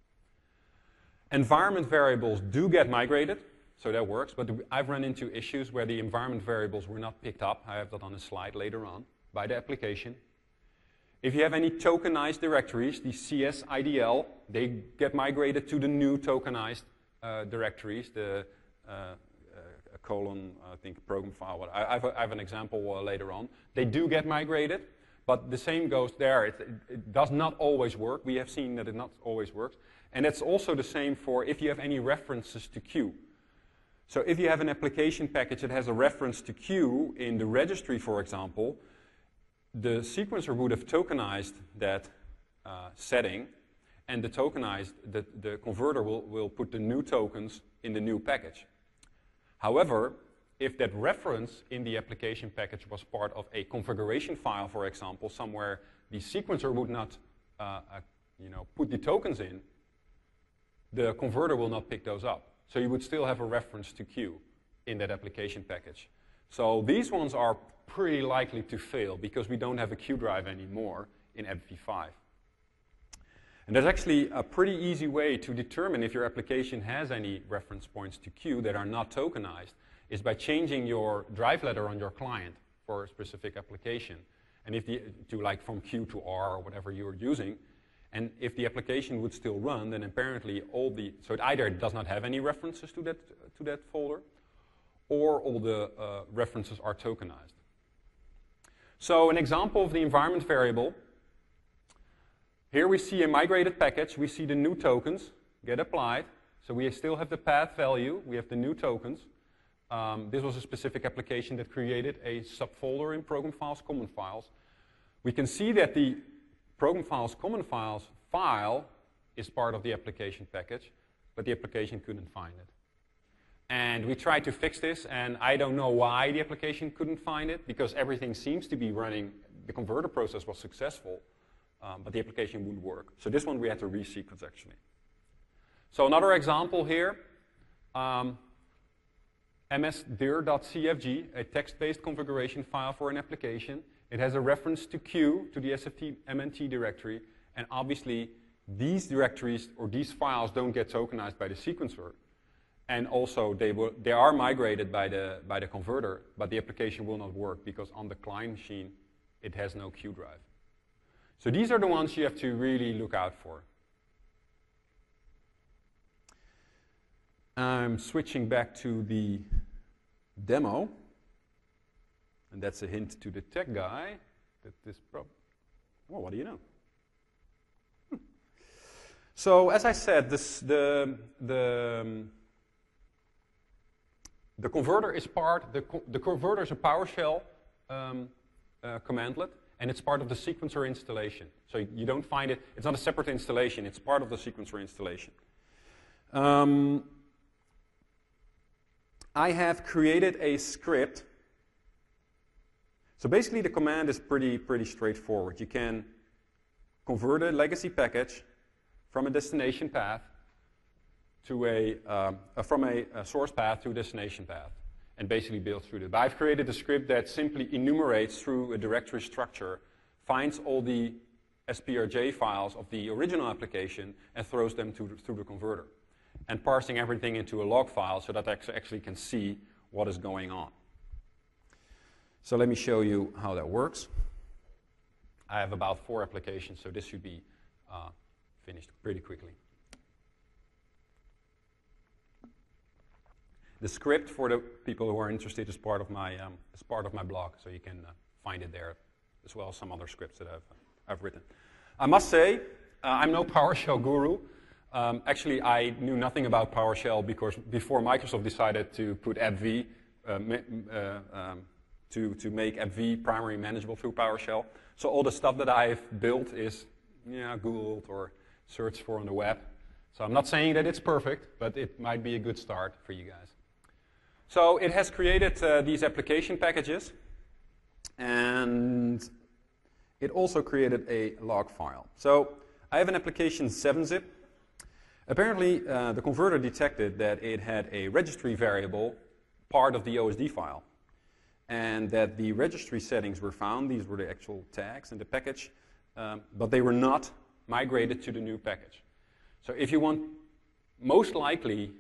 Environment variables do get migrated, so that works, but I've run into issues where the environment variables were not picked up. I have that on a slide later on by the application. If you have any tokenized directories, the CSIDL, they get migrated to the new tokenized directories, the colon, I think, program file. I have an example later on. They do get migrated, but the same goes there. It does not always work. We have seen that it not always works. And it's also the same for if you have any references to Q. So if you have an application package that has a reference to Q in the registry, for example, the sequencer would have tokenized that setting, and the converter will put the new tokens in the new package. However, if that reference in the application package was part of a configuration file, for example, somewhere the sequencer would not put the tokens in, the converter will not pick those up. So you would still have a reference to Q in that application package. So these ones are pretty likely to fail because we don't have a Q drive anymore in AppV5. And there's actually a pretty easy way to determine if your application has any reference points to Q that are not tokenized, is by changing your drive letter on your client for a specific application. And like from Q to R or whatever you're using. And if the application would still run, then apparently so it either does not have any references to that folder, or all the references are tokenized. So an example of the environment variable, here we see a migrated package. We see the new tokens get applied. So we still have the path value. We have the new tokens. This was a specific application that created a subfolder in program files, common files. We can see that the program files, common files file is part of the application package, but the application couldn't find it. And we tried to fix this, and I don't know why the application couldn't find it, because everything seems to be running. The converter process was successful, but the application wouldn't work. So this one we had to resequence, actually. So another example here, msdir.cfg, a text-based configuration file for an application. It has a reference to Q, to the SFT MNT directory, and obviously these directories or these files don't get tokenized by the sequencer. And also they are migrated by the converter, but the application will not work because on the client machine it has no Q drive. So these are the ones you have to really look out for. I'm switching back to the demo. And that's a hint to the tech guy that this problem. Well, what do you know? So as I said, the converter is the converter is a PowerShell commandlet, and it's part of the sequencer installation. So you don't find it. It's not a separate installation. It's part of the sequencer installation. I have created a script. So basically the command is pretty straightforward. You can convert a legacy package from a destination path to from a source path to a destination path, and basically build through it. But I've created a script that simply enumerates through a directory structure, finds all the SPRJ files of the original application and throws them through the converter, and parsing everything into a log file so that I actually can see what is going on. So let me show you how that works. I have about 4 applications, so this should be finished pretty quickly. The script, for the people who are interested, is part of my blog, so you can find it there, as well as some other scripts that I've written. I must say, I'm no PowerShell guru. Actually, I knew nothing about PowerShell because before Microsoft decided to put AppV, to make AppV primary manageable through PowerShell. So all the stuff that I've built is Googled or searched for on the web. So I'm not saying that it's perfect, but it might be a good start for you guys. So it has created these application packages, and it also created a log file. So I have an application 7-zip. Apparently, the converter detected that it had a registry variable part of the OSD file, and that the registry settings were found. These were the actual tags in the package, but they were not migrated to the new package. So if you want, most likely,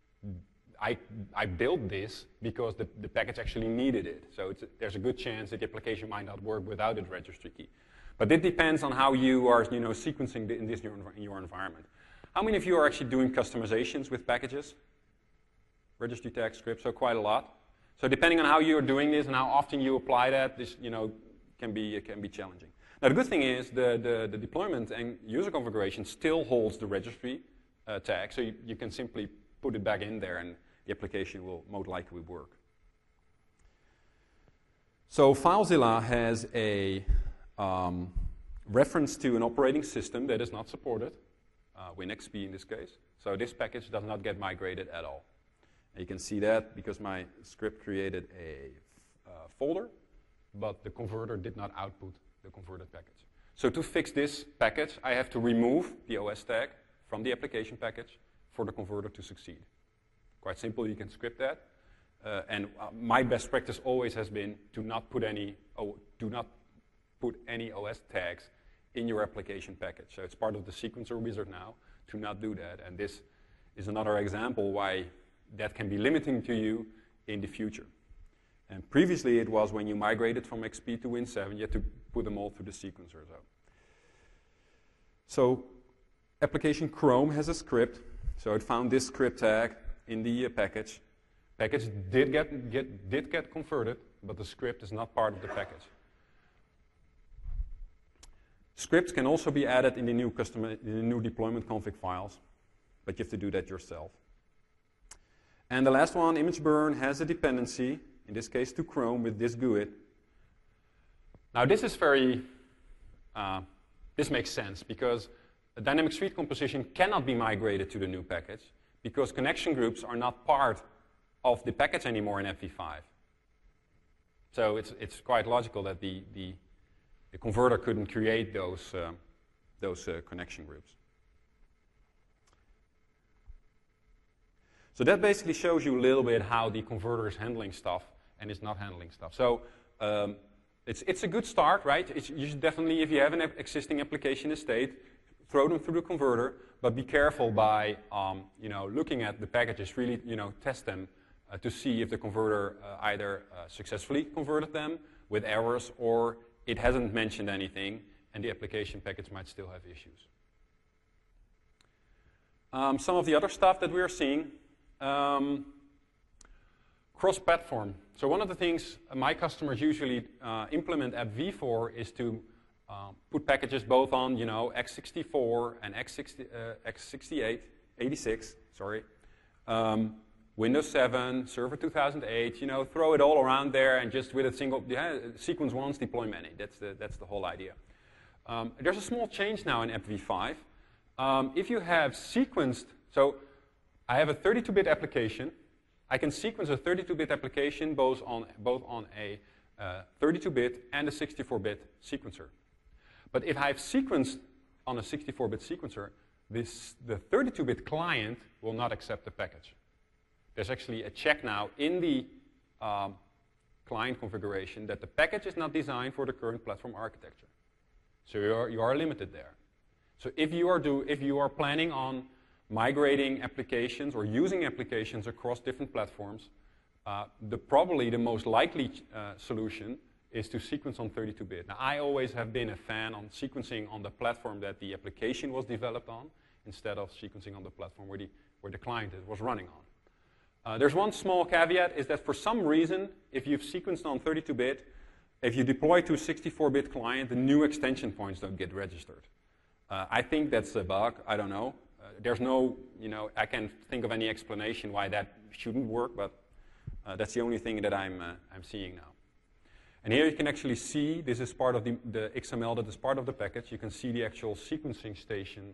I built this because the package actually needed it. So there's a good chance that the application might not work without its registry key. But it depends on how you are sequencing in your environment. How many of you are actually doing customizations with packages? Registry tag scripts, so quite a lot. So depending on how you are doing this and how often you apply that, this can be challenging. Now the good thing is the deployment and user configuration still holds the registry tag, so you can simply put it back in there and the application will most likely work. So FileZilla has a reference to an operating system that is not supported, WinXP in this case. So this package does not get migrated at all. And you can see that because my script created a folder, but the converter did not output the converted package. So to fix this package, I have to remove the OS tag from the application package for the converter to succeed. Quite simple, you can script that. And my best practice always has been to not put any OS tags in your application package. So it's part of the sequencer wizard now to not do that. And this is another example why that can be limiting to you in the future. And previously it was when you migrated from XP to Win7, you had to put them all through the sequencer. So application Chrome has a script. So it found this script tag in the package. Package did get converted, but the script is not part of the package. Scripts can also be added in the new deployment config files, but you have to do that yourself. And the last one, ImageBurn, has a dependency, in this case to Chrome, with this GUID. Now this is this makes sense because a dynamic suite composition cannot be migrated to the new package because connection groups are not part of the package anymore in FV5. So it's quite logical that the converter couldn't create those connection groups. So that basically shows you a little bit how the converter is handling stuff and is not handling stuff. So it's a good start, right? You should definitely, if you have an existing application estate, throw them through the converter, but be careful by looking at the packages, really test them to see if the converter either successfully converted them with errors or it hasn't mentioned anything and the application package might still have issues. Some of the other stuff that we are seeing, cross-platform. So one of the things my customers usually implement at v4 is to put packages both on x64 and x68, 86, sorry, Windows 7, Server 2008, throw it all around there and just with a single, sequence once, deploy many. That's the whole idea. There's a small change now in AppV5. If you have sequenced, so I have a 32-bit application. I can sequence a 32-bit application both on a 32-bit and a 64-bit sequencer. But if I've sequenced on a 64-bit sequencer, the 32-bit client will not accept the package. There's actually a check now in the client configuration that the package is not designed for the current platform architecture. So you are limited there. So if you are planning on migrating applications or using applications across different platforms, probably the most likely solution is to sequence on 32-bit. Now, I always have been a fan on sequencing on the platform that the application was developed on instead of sequencing on the platform where the client was running on. There's one small caveat, is that for some reason, if you've sequenced on 32-bit, if you deploy to a 64-bit client, the new extension points don't get registered. I think that's a bug. I don't know. There's no, I can't think of any explanation why that shouldn't work, but that's the only thing that I'm seeing now. And here you can actually see, this is part of the XML that is part of the package. You can see the actual sequencing station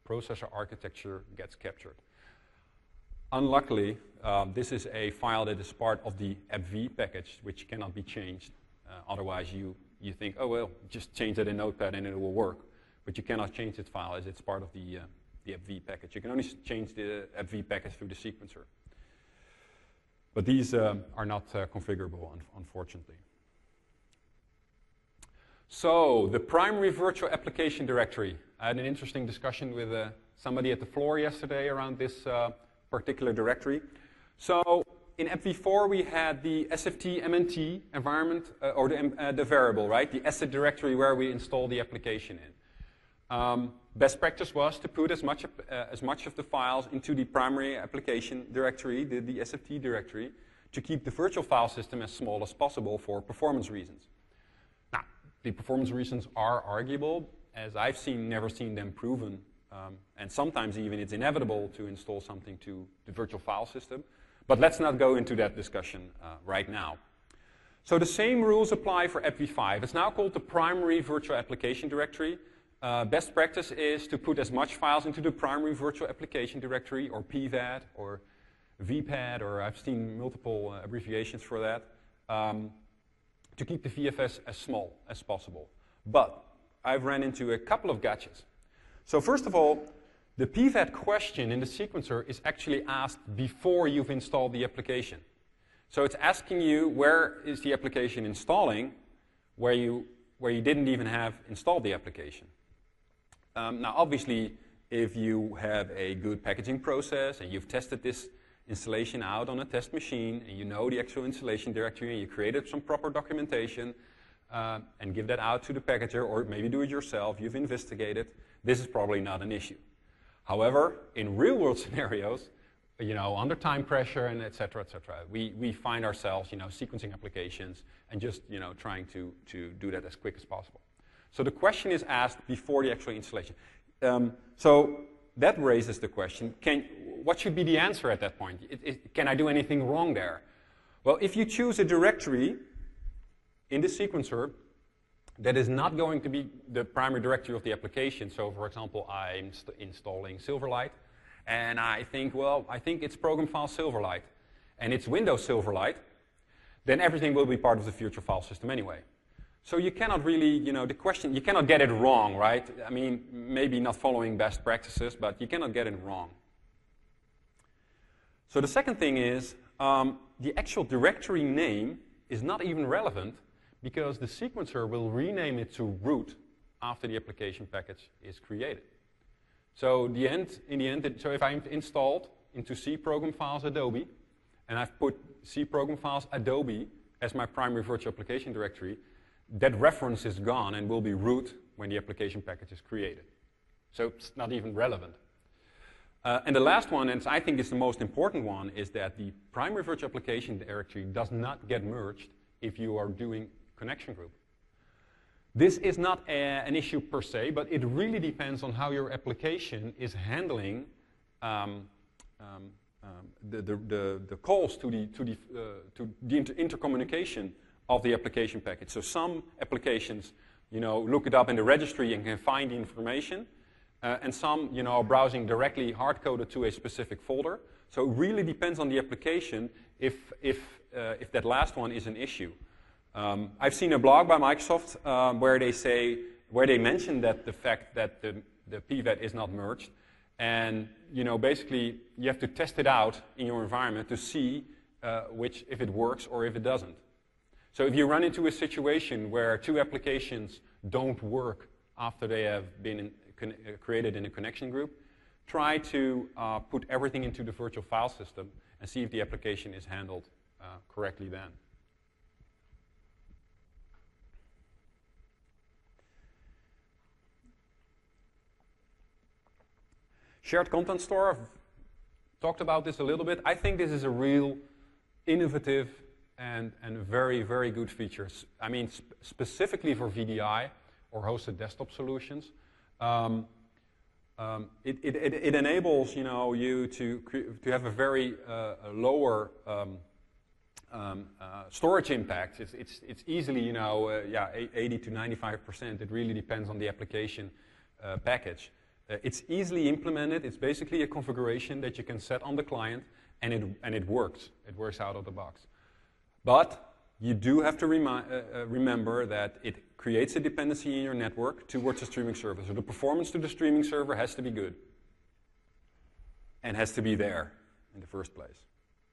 processor architecture gets captured. Unluckily, this is a file that is part of the appv package, which cannot be changed. Otherwise, you think, oh, well, just change it in Notepad and it will work. But you cannot change this file as it's part of the appv package. You can only change the appv package through the sequencer. But these are not configurable, unfortunately. So, the primary virtual application directory. I had an interesting discussion with somebody at the floor yesterday around this particular directory. So, in appv4 we had the sft mnt environment, or the variable, right? The asset directory where we install the application in. Best practice was to put as much of the files into the primary application directory, the sft directory, to keep the virtual file system as small as possible for performance reasons. Now, the performance reasons are arguable, as I've never seen them proven, and sometimes even it's inevitable to install something to the virtual file system. But let's not go into that discussion right now. So the same rules apply for appv5. It's now called the primary virtual application directory. Best practice is to put as much files into the primary virtual application directory, or PVAD, or VPAD, or I've seen multiple abbreviations for that, to keep the VFS as small as possible. But I've ran into a couple of gotchas. So first of all, the PVAD question in the sequencer is actually asked before you've installed the application. So it's asking you where is the application installing, where you didn't even have installed the application. Now, obviously, if you have a good packaging process and you've tested this installation out on a test machine and you know the actual installation directory and you created some proper documentation and give that out to the packager, or maybe do it yourself, you've investigated, this is probably not an issue. However, in real-world scenarios, under time pressure and et cetera, we find ourselves, sequencing applications and just, trying to do that as quick as possible. So the question is asked before the actual installation. So that raises the question, what should be the answer at that point? Can I do anything wrong there? Well, if you choose a directory in the sequencer that is not going to be the primary directory of the application, so for example, I'm installing Silverlight, and I think it's program file Silverlight, and it's Windows Silverlight, then everything will be part of the virtual file system anyway. So you cannot really, you cannot get it wrong, right? I mean, maybe not following best practices, but you cannot get it wrong. So the second thing is, the actual directory name is not even relevant because the sequencer will rename it to root after the application package is created. So in the end, so if I've installed into C program files Adobe, and I've put C program files Adobe as my primary virtual application directory, that reference is gone and will be root when the application package is created. So it's not even relevant. And the last one, and I think it's the most important one, is that the primary virtual application directory does not get merged if you are doing connection group. This is not an issue per se, but it really depends on how your application is handling the calls to the intercommunication of the application package. So some applications, look it up in the registry and can find the information, and some, are browsing directly hard-coded to a specific folder. So it really depends on the application if that last one is an issue. I've seen a blog by Microsoft where they mention that the fact that the PVAD is not merged, and basically you have to test it out in your environment to see if it works or if it doesn't. So if you run into a situation where two applications don't work after they have been created in a connection group, try to put everything into the virtual file system and see if the application is handled correctly then. Shared content store, I've talked about this a little bit. I think this is a real innovative and very, very good feature. I mean, specifically for VDI or hosted desktop solutions. It enables you to have a very lower storage impact. It's easily 80 to 95%. It really depends on the application package. It's easily implemented. It's basically a configuration that you can set on the client, and it works. It works out of the box. But you do have to remember that it creates a dependency in your network towards the streaming server. So the performance to the streaming server has to be good and has to be there in the first place.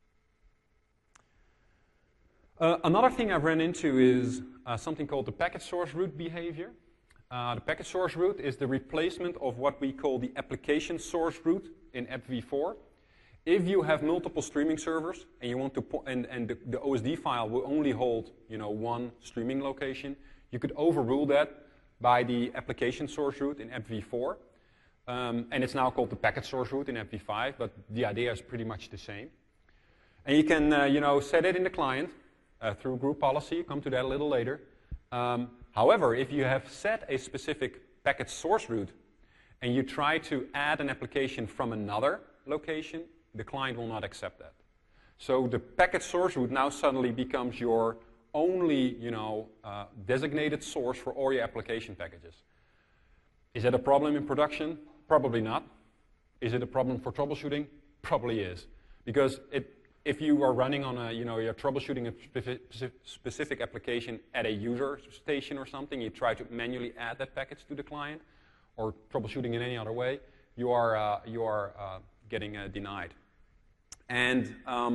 Another thing I've run into is something called the packet source route behavior. The packet source route is the replacement of what we call the application source route in AppV4. If you have multiple streaming servers and you want to and the OSD file will only hold, one streaming location, you could overrule that by the application source route in AppV4. And it's now called the packet source route in AppV5, but the idea is pretty much the same. And you can, set it in the client through group policy. Come to that a little later. However, if you have set a specific packet source route and you try to add an application from another location, the client will not accept that. So the packet source route now suddenly becomes your only, designated source for all your application packages. Is that a problem in production? Probably not. Is it a problem for troubleshooting? Probably is. Because if you are running on you're troubleshooting a specific application at a user station or something, you try to manually add that package to the client, or troubleshooting in any other way, you are getting denied. And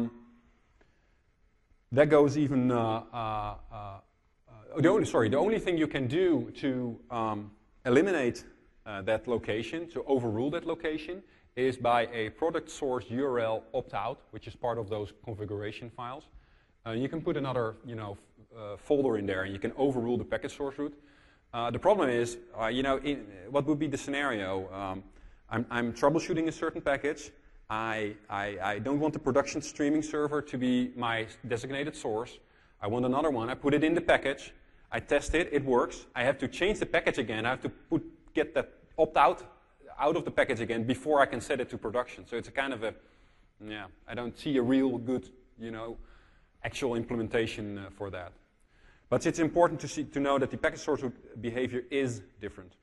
that goes even. The only thing you can do to eliminate that location, to overrule that location, is by a product source URL opt-out, which is part of those configuration files. You can put another, folder in there, and you can overrule the packet source route. The problem is, what would be the scenario? I'm troubleshooting a certain package. I don't want the production streaming server to be my designated source. I want another one. I put it in the package. I test it. It works. I have to change the package again. I have to get that opt-out out of the package again before I can set it to production. So it's a kind of I don't see a real good, actual implementation for that. But it's important to know that the packet source behavior is different.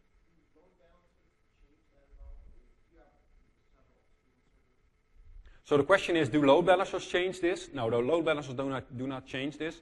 So the question is, do load balancers change this? No, the load balancers do not change this.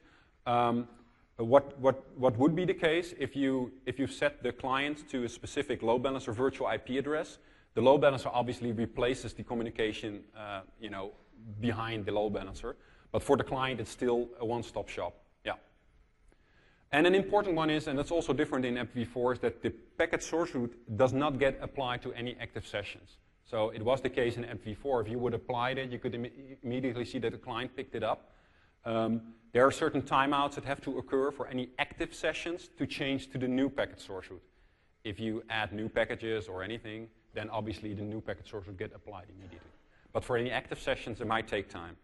What would be the case if you set the client to a specific load balancer virtual IP address? The load balancer obviously replaces the communication, behind the load balancer. But for the client, it's still a one-stop shop. Yeah. And an important one is, and that's also different in AppV4, is that the packet source route does not get applied to any active sessions. So it was the case in AppV4. If you would apply it, you could immediately see that the client picked it up. There are certain timeouts that have to occur for any active sessions to change to the new packet source route. If you add new packages or anything, then obviously the new packet source would get applied immediately. But for any active sessions, it might take time.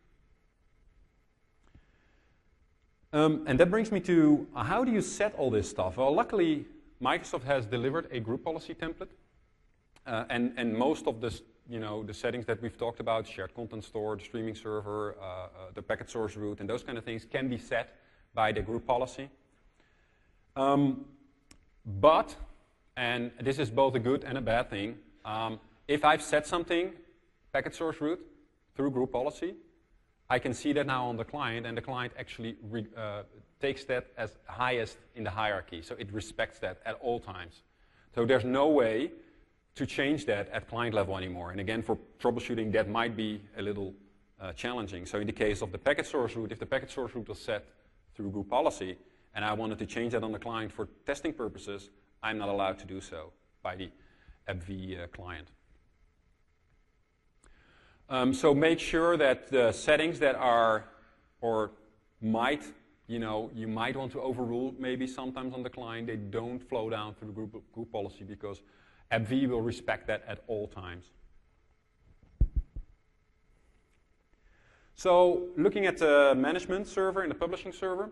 And that brings me to how do you set all this stuff? Well, luckily, Microsoft has delivered a group policy template. And most of this, the settings that we've talked about, shared content store, the streaming server, the packet source route, and those kind of things can be set by the group policy. But, and this is both a good and a bad thing, if I've set something, packet source route, through group policy, I can see that now on the client, and the client actually takes that as highest in the hierarchy. So it respects that at all times. So there's no way to change that at client level anymore. And again, for troubleshooting, that might be a little challenging. So in the case of the packet source route, if the packet source route was set through group policy, and I wanted to change that on the client for testing purposes, I'm not allowed to do so by the AppV client. So make sure that the settings that are, or might, you might want to overrule maybe sometimes on the client, they don't flow down through the group policy, because AppV will respect that at all times. So looking at the management server and the publishing server,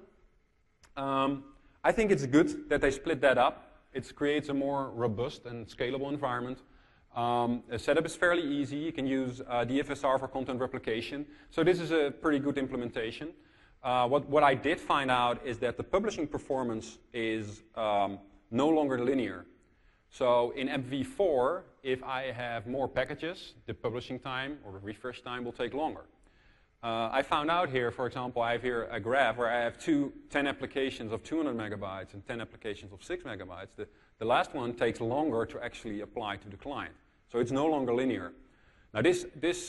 I think it's good that they split that up. It creates a more robust and scalable environment. The setup is fairly easy. You can use DFSR for content replication. So this is a pretty good implementation. What I did find out is that the publishing performance is no longer linear. So in AppV4, if I have more packages, the publishing time or the refresh time will take longer. I found out here, for example, I have here a graph where I have 10 applications of 200 megabytes and 10 applications of 6 megabytes. The last one takes longer to actually apply to the client. So it's no longer linear. Now this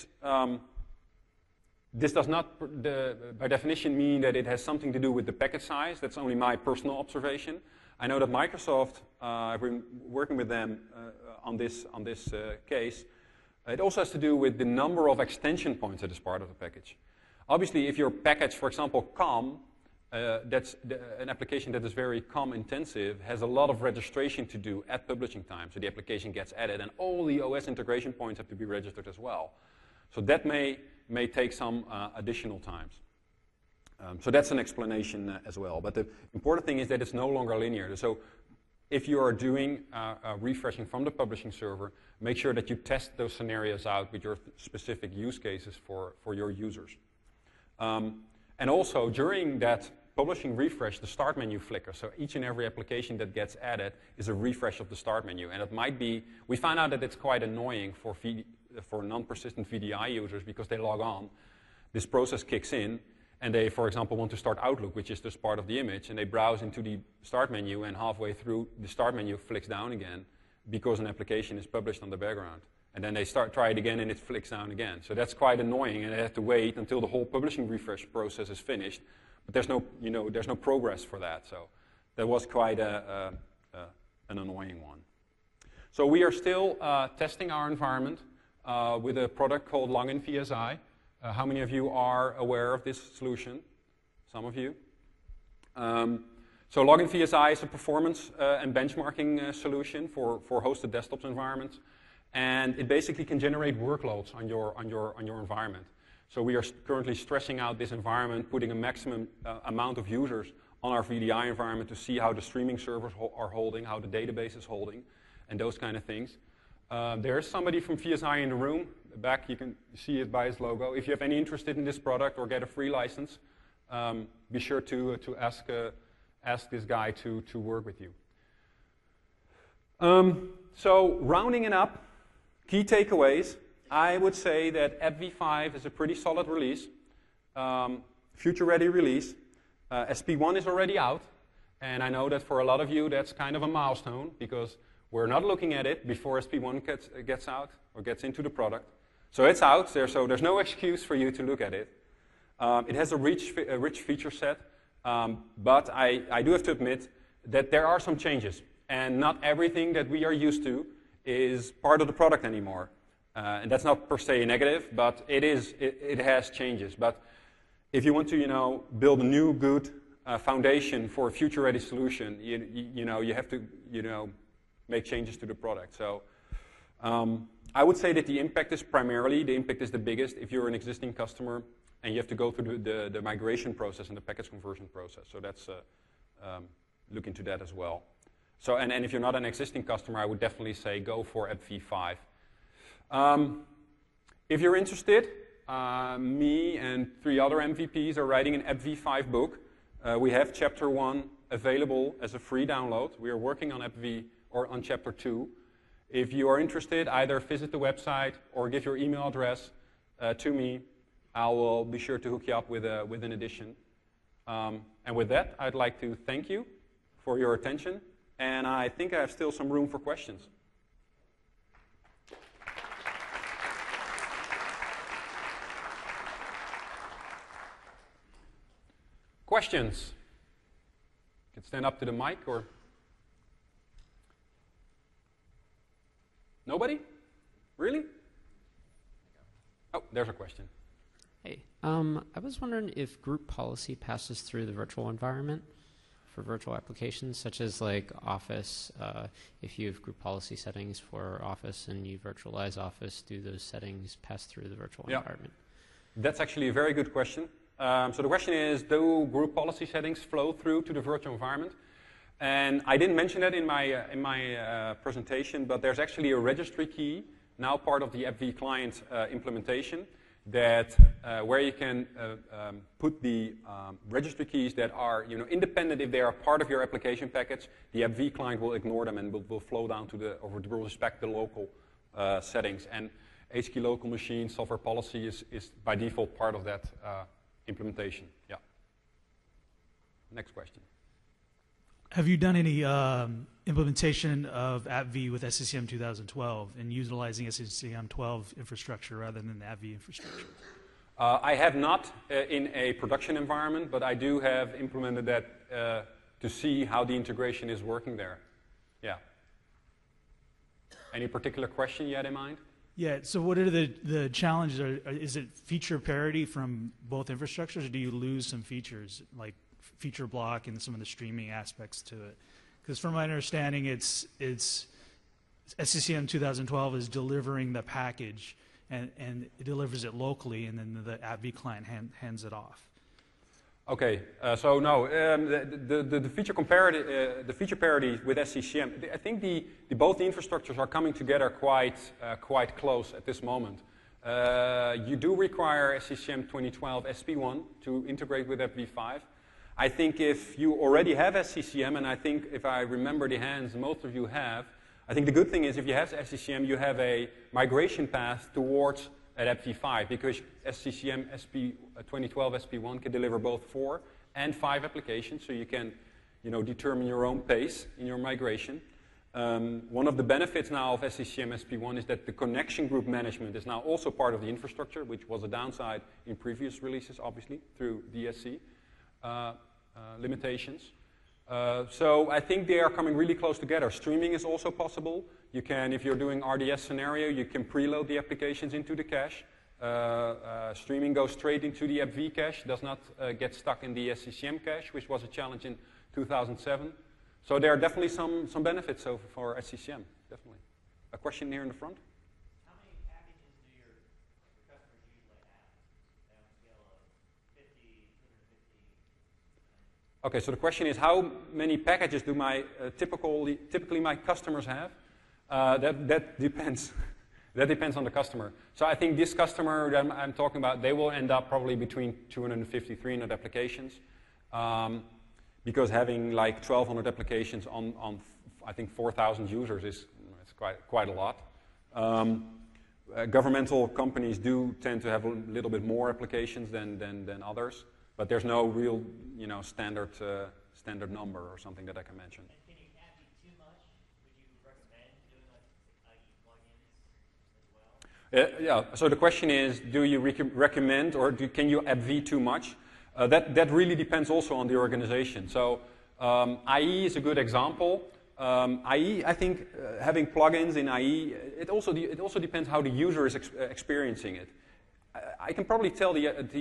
does not, by definition, mean that it has something to do with the packet size. That's only my personal observation. I know that Microsoft, I've been working with them on this case. It also has to do with the number of extension points that is part of the package. Obviously, if your package, for example, COM, that's an application that is very COM intensive, has a lot of registration to do at publishing time. So the application gets added, and all the OS integration points have to be registered as well. So that may take some additional times. So that's an explanation as well. But the important thing is that it's no longer linear. So if you are doing refreshing from the publishing server, make sure that you test those scenarios out with your specific use cases for your users. And also, during that publishing refresh, the start menu flickers. So each and every application that gets added is a refresh of the start menu. And it might be, we found out that it's quite annoying for non-persistent VDI users because they log on. This process kicks in, and they, for example, want to start Outlook, which is just part of the image, and they browse into the start menu, and halfway through, the start menu flicks down again because an application is published on the background. And then they try it again, and it flicks down again. So that's quite annoying, and they have to wait until the whole publishing refresh process is finished. But there's no progress for that. So that was quite an annoying one. So we are still testing our environment with a product called Login VSI. How many of you are aware of this solution? Some of you. So Login VSI is a performance and benchmarking solution for hosted desktop environments. And it basically can generate workloads on your environment. So we are currently stressing out this environment, putting a maximum amount of users on our VDI environment to see how the streaming servers are holding, how the database is holding, and those kind of things. There's somebody from VSI in the room. Back, you can see it by his logo. If you have any interest in this product or get a free license, be sure to ask this guy to work with you. So rounding it up, key takeaways. I would say that AppV5 is a pretty solid release, future-ready release. SP1 is already out, and I know that for a lot of you that's kind of a milestone because we're not looking at it before SP1 gets out or gets into the product. So it's out there, so there's no excuse for you to look at it. It has a rich feature set, but I do have to admit that there are some changes, and not everything that we are used to is part of the product anymore. And that's not per se negative, but it has changes. But if you want to, build a new good foundation for a future-ready solution, you have to, make changes to the product. So I would say that the impact is the biggest if you're an existing customer and you have to go through the migration process and the package conversion process. So that's look into that as well. So and if you're not an existing customer, I would definitely say go for AppV5. If you're interested, me and 3 other MVPs are writing an AppV5 book. We have Chapter 1 available as a free download. We are working on on Chapter 2. If you are interested, either visit the website or give your email address to me. I will be sure to hook you up with an edition. And with that, I'd like to thank you for your attention. And I think I have still some room for questions. Questions? You can stand up to the mic or... Nobody? Really? Oh, there's a question. Hey, I was wondering if group policy passes through the virtual environment for virtual applications, such as like Office. If you have group policy settings for Office and you virtualize Office, do those settings pass through the virtual environment? That's actually a very good question. So the question is, do group policy settings flow through to the virtual environment? And I didn't mention that in my presentation, but there's actually a registry key, now part of the AppV client implementation, that where you can put the registry keys that are independent. If they are part of your application package, the AppV client will ignore them and will flow down to the, or will respect the local settings. And HKey local machine software policy is by default part of that implementation. Yeah. Next question. Have you done any implementation of AppV with SCCM 2012 and utilizing SCCM 12 infrastructure rather than the AppV infrastructure? I have not in a production environment, but I do have implemented that to see how the integration is working there. Yeah. Any particular question you had in mind? Yeah, so what are the challenges? Is it feature parity from both infrastructures, or do you lose some features, like feature block and some of the streaming aspects to it? Because from my understanding, it's SCCM 2012 is delivering the package, and it delivers it locally, and then the AppV client hands it off. Okay, so no, the feature parity with SCCM, I think both the infrastructures are coming together quite close at this moment. You do require SCCM 2012 SP1 to integrate with AppV5. I think if you already have SCCM, and I think if I remember the hands, most of you have, I think the good thing is if you have SCCM, you have a migration path towards at AppV5, because SCCM 2012 SP1 can deliver both 4 and 5 applications, so you can determine your own pace in your migration. One of the benefits now of SCCM SP1 is that the connection group management is now also part of the infrastructure, which was a downside in previous releases, obviously, through DSC limitations. So I think they are coming really close together. Streaming is also possible. You can, if you're doing RDS scenario, you can preload the applications into the cache. Streaming goes straight into the AppV cache, does not get stuck in the SCCM cache, which was a challenge in 2007. So there are definitely some benefits for SCCM, definitely. A question here in the front? How many packages do your customers usually have on a scale of 50, 250? Okay, so the question is, how many packages do my typically my customers have? That depends. That depends on the customer. So I think this customer that I'm talking about, they will end up probably between 250, 300 applications, because having like 1,200 applications on I think 4,000 users is quite a lot. Governmental companies do tend to have a little bit more applications than others, but there's no real standard number or something that I can mention. Can you add too much? Would you recommend doing like IE plugins as well? Yeah, so the question is, do you recommend or can you AppV too much? That really depends also on the organization. So IE is a good example. IE, I think having plugins in IE, it also depends how the user is experiencing it. I can probably tell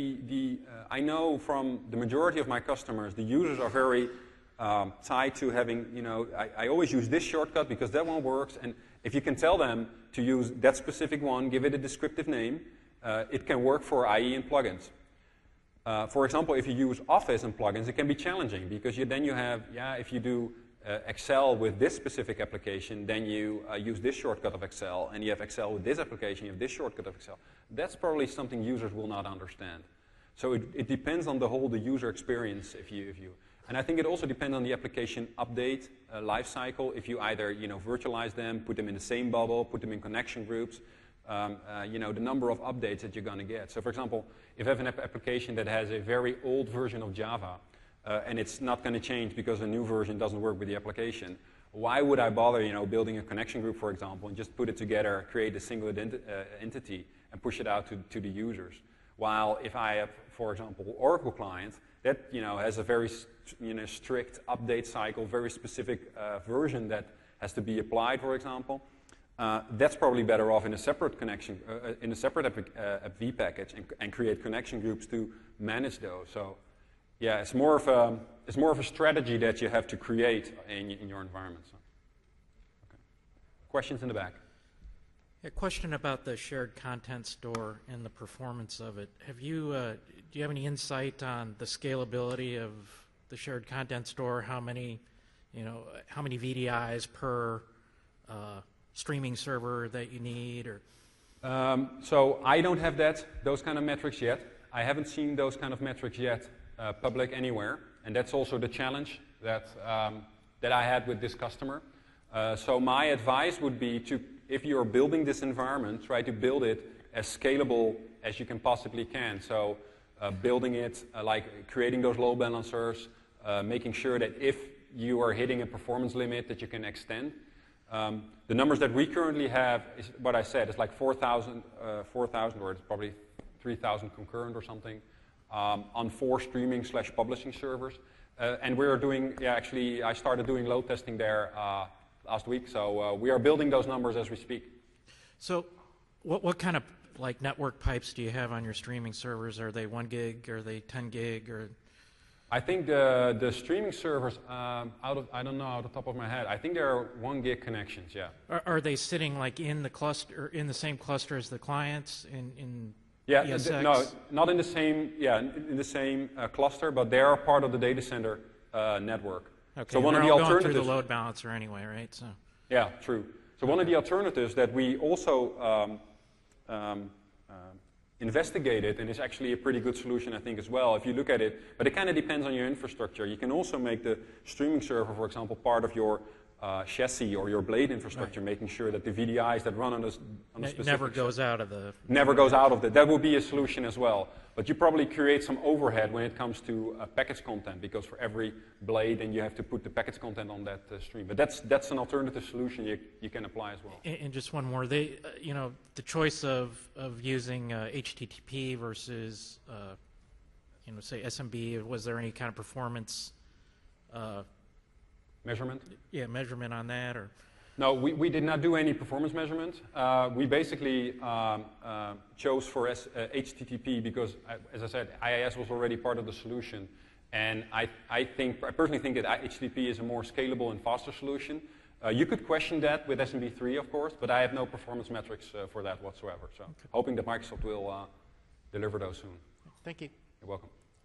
I know from the majority of my customers, the users are very tied to having, I always use this shortcut because that one works, and if you can tell them to use that specific one, give it a descriptive name, it can work for IE and plugins. For example, if you use Office and plugins, it can be challenging because then you have, if you do Excel with this specific application, then you use this shortcut of Excel, and you have Excel with this application, you have this shortcut of Excel. That's probably something users will not understand. So it depends on the user experience. And I think it also depends on the application update life cycle. If you either virtualize them, put them in the same bubble, put them in connection groups, the number of updates that you're going to get. So for example, if you have an application that has a very old version of Java, and it's not going to change because a new version doesn't work with the application, why would I bother building a connection group, for example, and just put it together, create a single entity, and push it out to the users? While if I have, for example, Oracle client, that has a very strict update cycle, very specific version that has to be applied, for example, that's probably better off in a separate connection, in a separate AppV package, and create connection groups to manage those. So, yeah, it's more of a strategy that you have to create in your environment. So. Okay. Questions in the back? A question about the shared content store and the performance of it. Do you have any insight on the scalability of the shared content store? How many VDIs per streaming server that you need, or So I don't have those kind of metrics yet. I haven't seen those kind of metrics yet public anywhere, and that's also the challenge that I had with this customer. So my advice would be to, if you're building this environment, try to build it as scalable as you can possibly can. So building it, like creating those load balancers, making sure that if you are hitting a performance limit that you can extend. The numbers that we currently have is what I said, it's like 4,000 or it's probably 3,000 concurrent or something on 4 streaming/publishing servers. And we're doing, actually I started doing load testing there last week, so we are building those numbers as we speak. So what kind of like network pipes do you have on your streaming servers? Are they 1 gig? Are they 10 gig? Or I think the streaming servers, I don't know out of the top of my head, I think they're 1 gig connections, yeah. are they sitting like in the cluster, in the same cluster as the clients in yeah, ESX? No, not in the same, in the same cluster, but they are part of the data center network. Okay, so one of the going alternatives, through the load balancer anyway, right? So yeah, true. So one of the alternatives that we also investigated, and is actually a pretty good solution, I think, as well, if you look at it, but it kind of depends on your infrastructure. You can also make the streaming server, for example, part of your chassis or your blade infrastructure, right, making sure that the VDIs that run on a specific never goes out of the... Never goes out of it. That would be a solution as well. But you probably create some overhead when it comes to package content, because for every blade, then you have to put the package content on that stream. But that's an alternative solution you can apply as well. And just one more. They, the choice of using HTTP versus, say SMB, was there any kind of performance measurement? Yeah, measurement on that, or? No, we did not do any performance measurement. We basically chose for HTTP because, as I said, IIS was already part of the solution. And I personally think that HTTP is a more scalable and faster solution. You could question that with SMB3, of course, but I have no performance metrics for that whatsoever. So okay, hoping that Microsoft will deliver those soon. Thank you. You're welcome.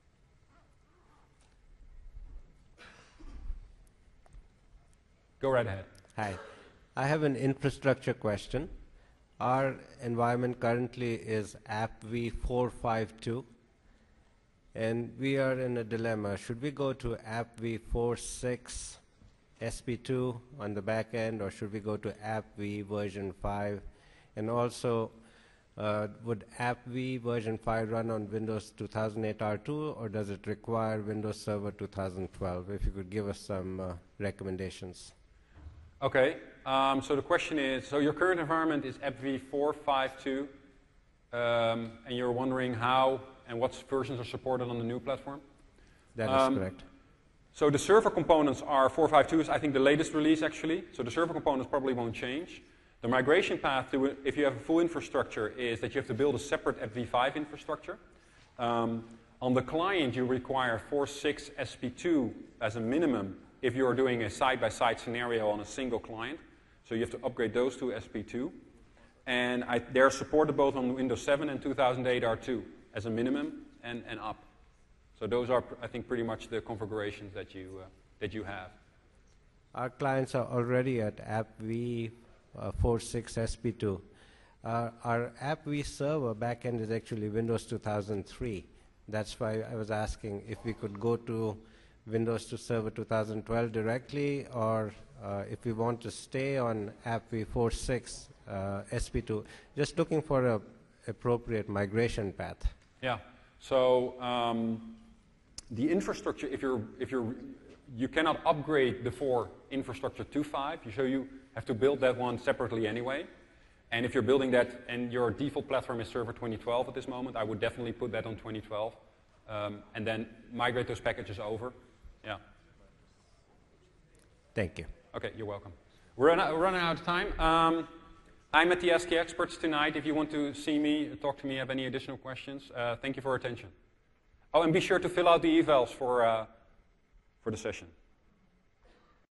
Go right ahead. Hi. I have an infrastructure question. Our environment currently is AppV 4.5.2, and we are in a dilemma. Should we go to AppV 4.6 SP2 on the back end, or should we go to AppV version 5? And also, would AppV version 5 run on Windows 2008 R2, or does it require Windows Server 2012? If you could give us some recommendations. Okay, so the question is, so your current environment is AppV 4.5.2, and you're wondering how and what versions are supported on the new platform? That is correct. So the server components are 4.5.2 is, I think, the latest release, actually. So the server components probably won't change. The migration path, if you have a full infrastructure, is that you have to build a separate AppV5 infrastructure. On the client, you require 4.6 SP2 as a minimum if you are doing a side-by-side scenario on a single client. So you have to upgrade those to SP2. And they're supported both on Windows 7 and 2008 R2 as a minimum and up. So those are, I think, pretty much the configurations that you have. Our clients are already at AppV 4.6 SP2. Our AppV server backend is actually Windows 2003. That's why I was asking if we could go to Windows to Server 2012 directly, or if we want to stay on AppV 4.6 SP2. Just looking for an appropriate migration path. Yeah. So the infrastructure, if you cannot upgrade the 4 infrastructure to 5, so you have to build that one separately anyway. And if you're building that and your default platform is Server 2012 at this moment, I would definitely put that on 2012 and then migrate those packages over. Yeah. Thank you. Okay, you're welcome. We're running out of time. I'm at the Ask the Experts tonight. If you want to see me, talk to me, have any additional questions, thank you for your attention. Oh, and be sure to fill out the evals for the session.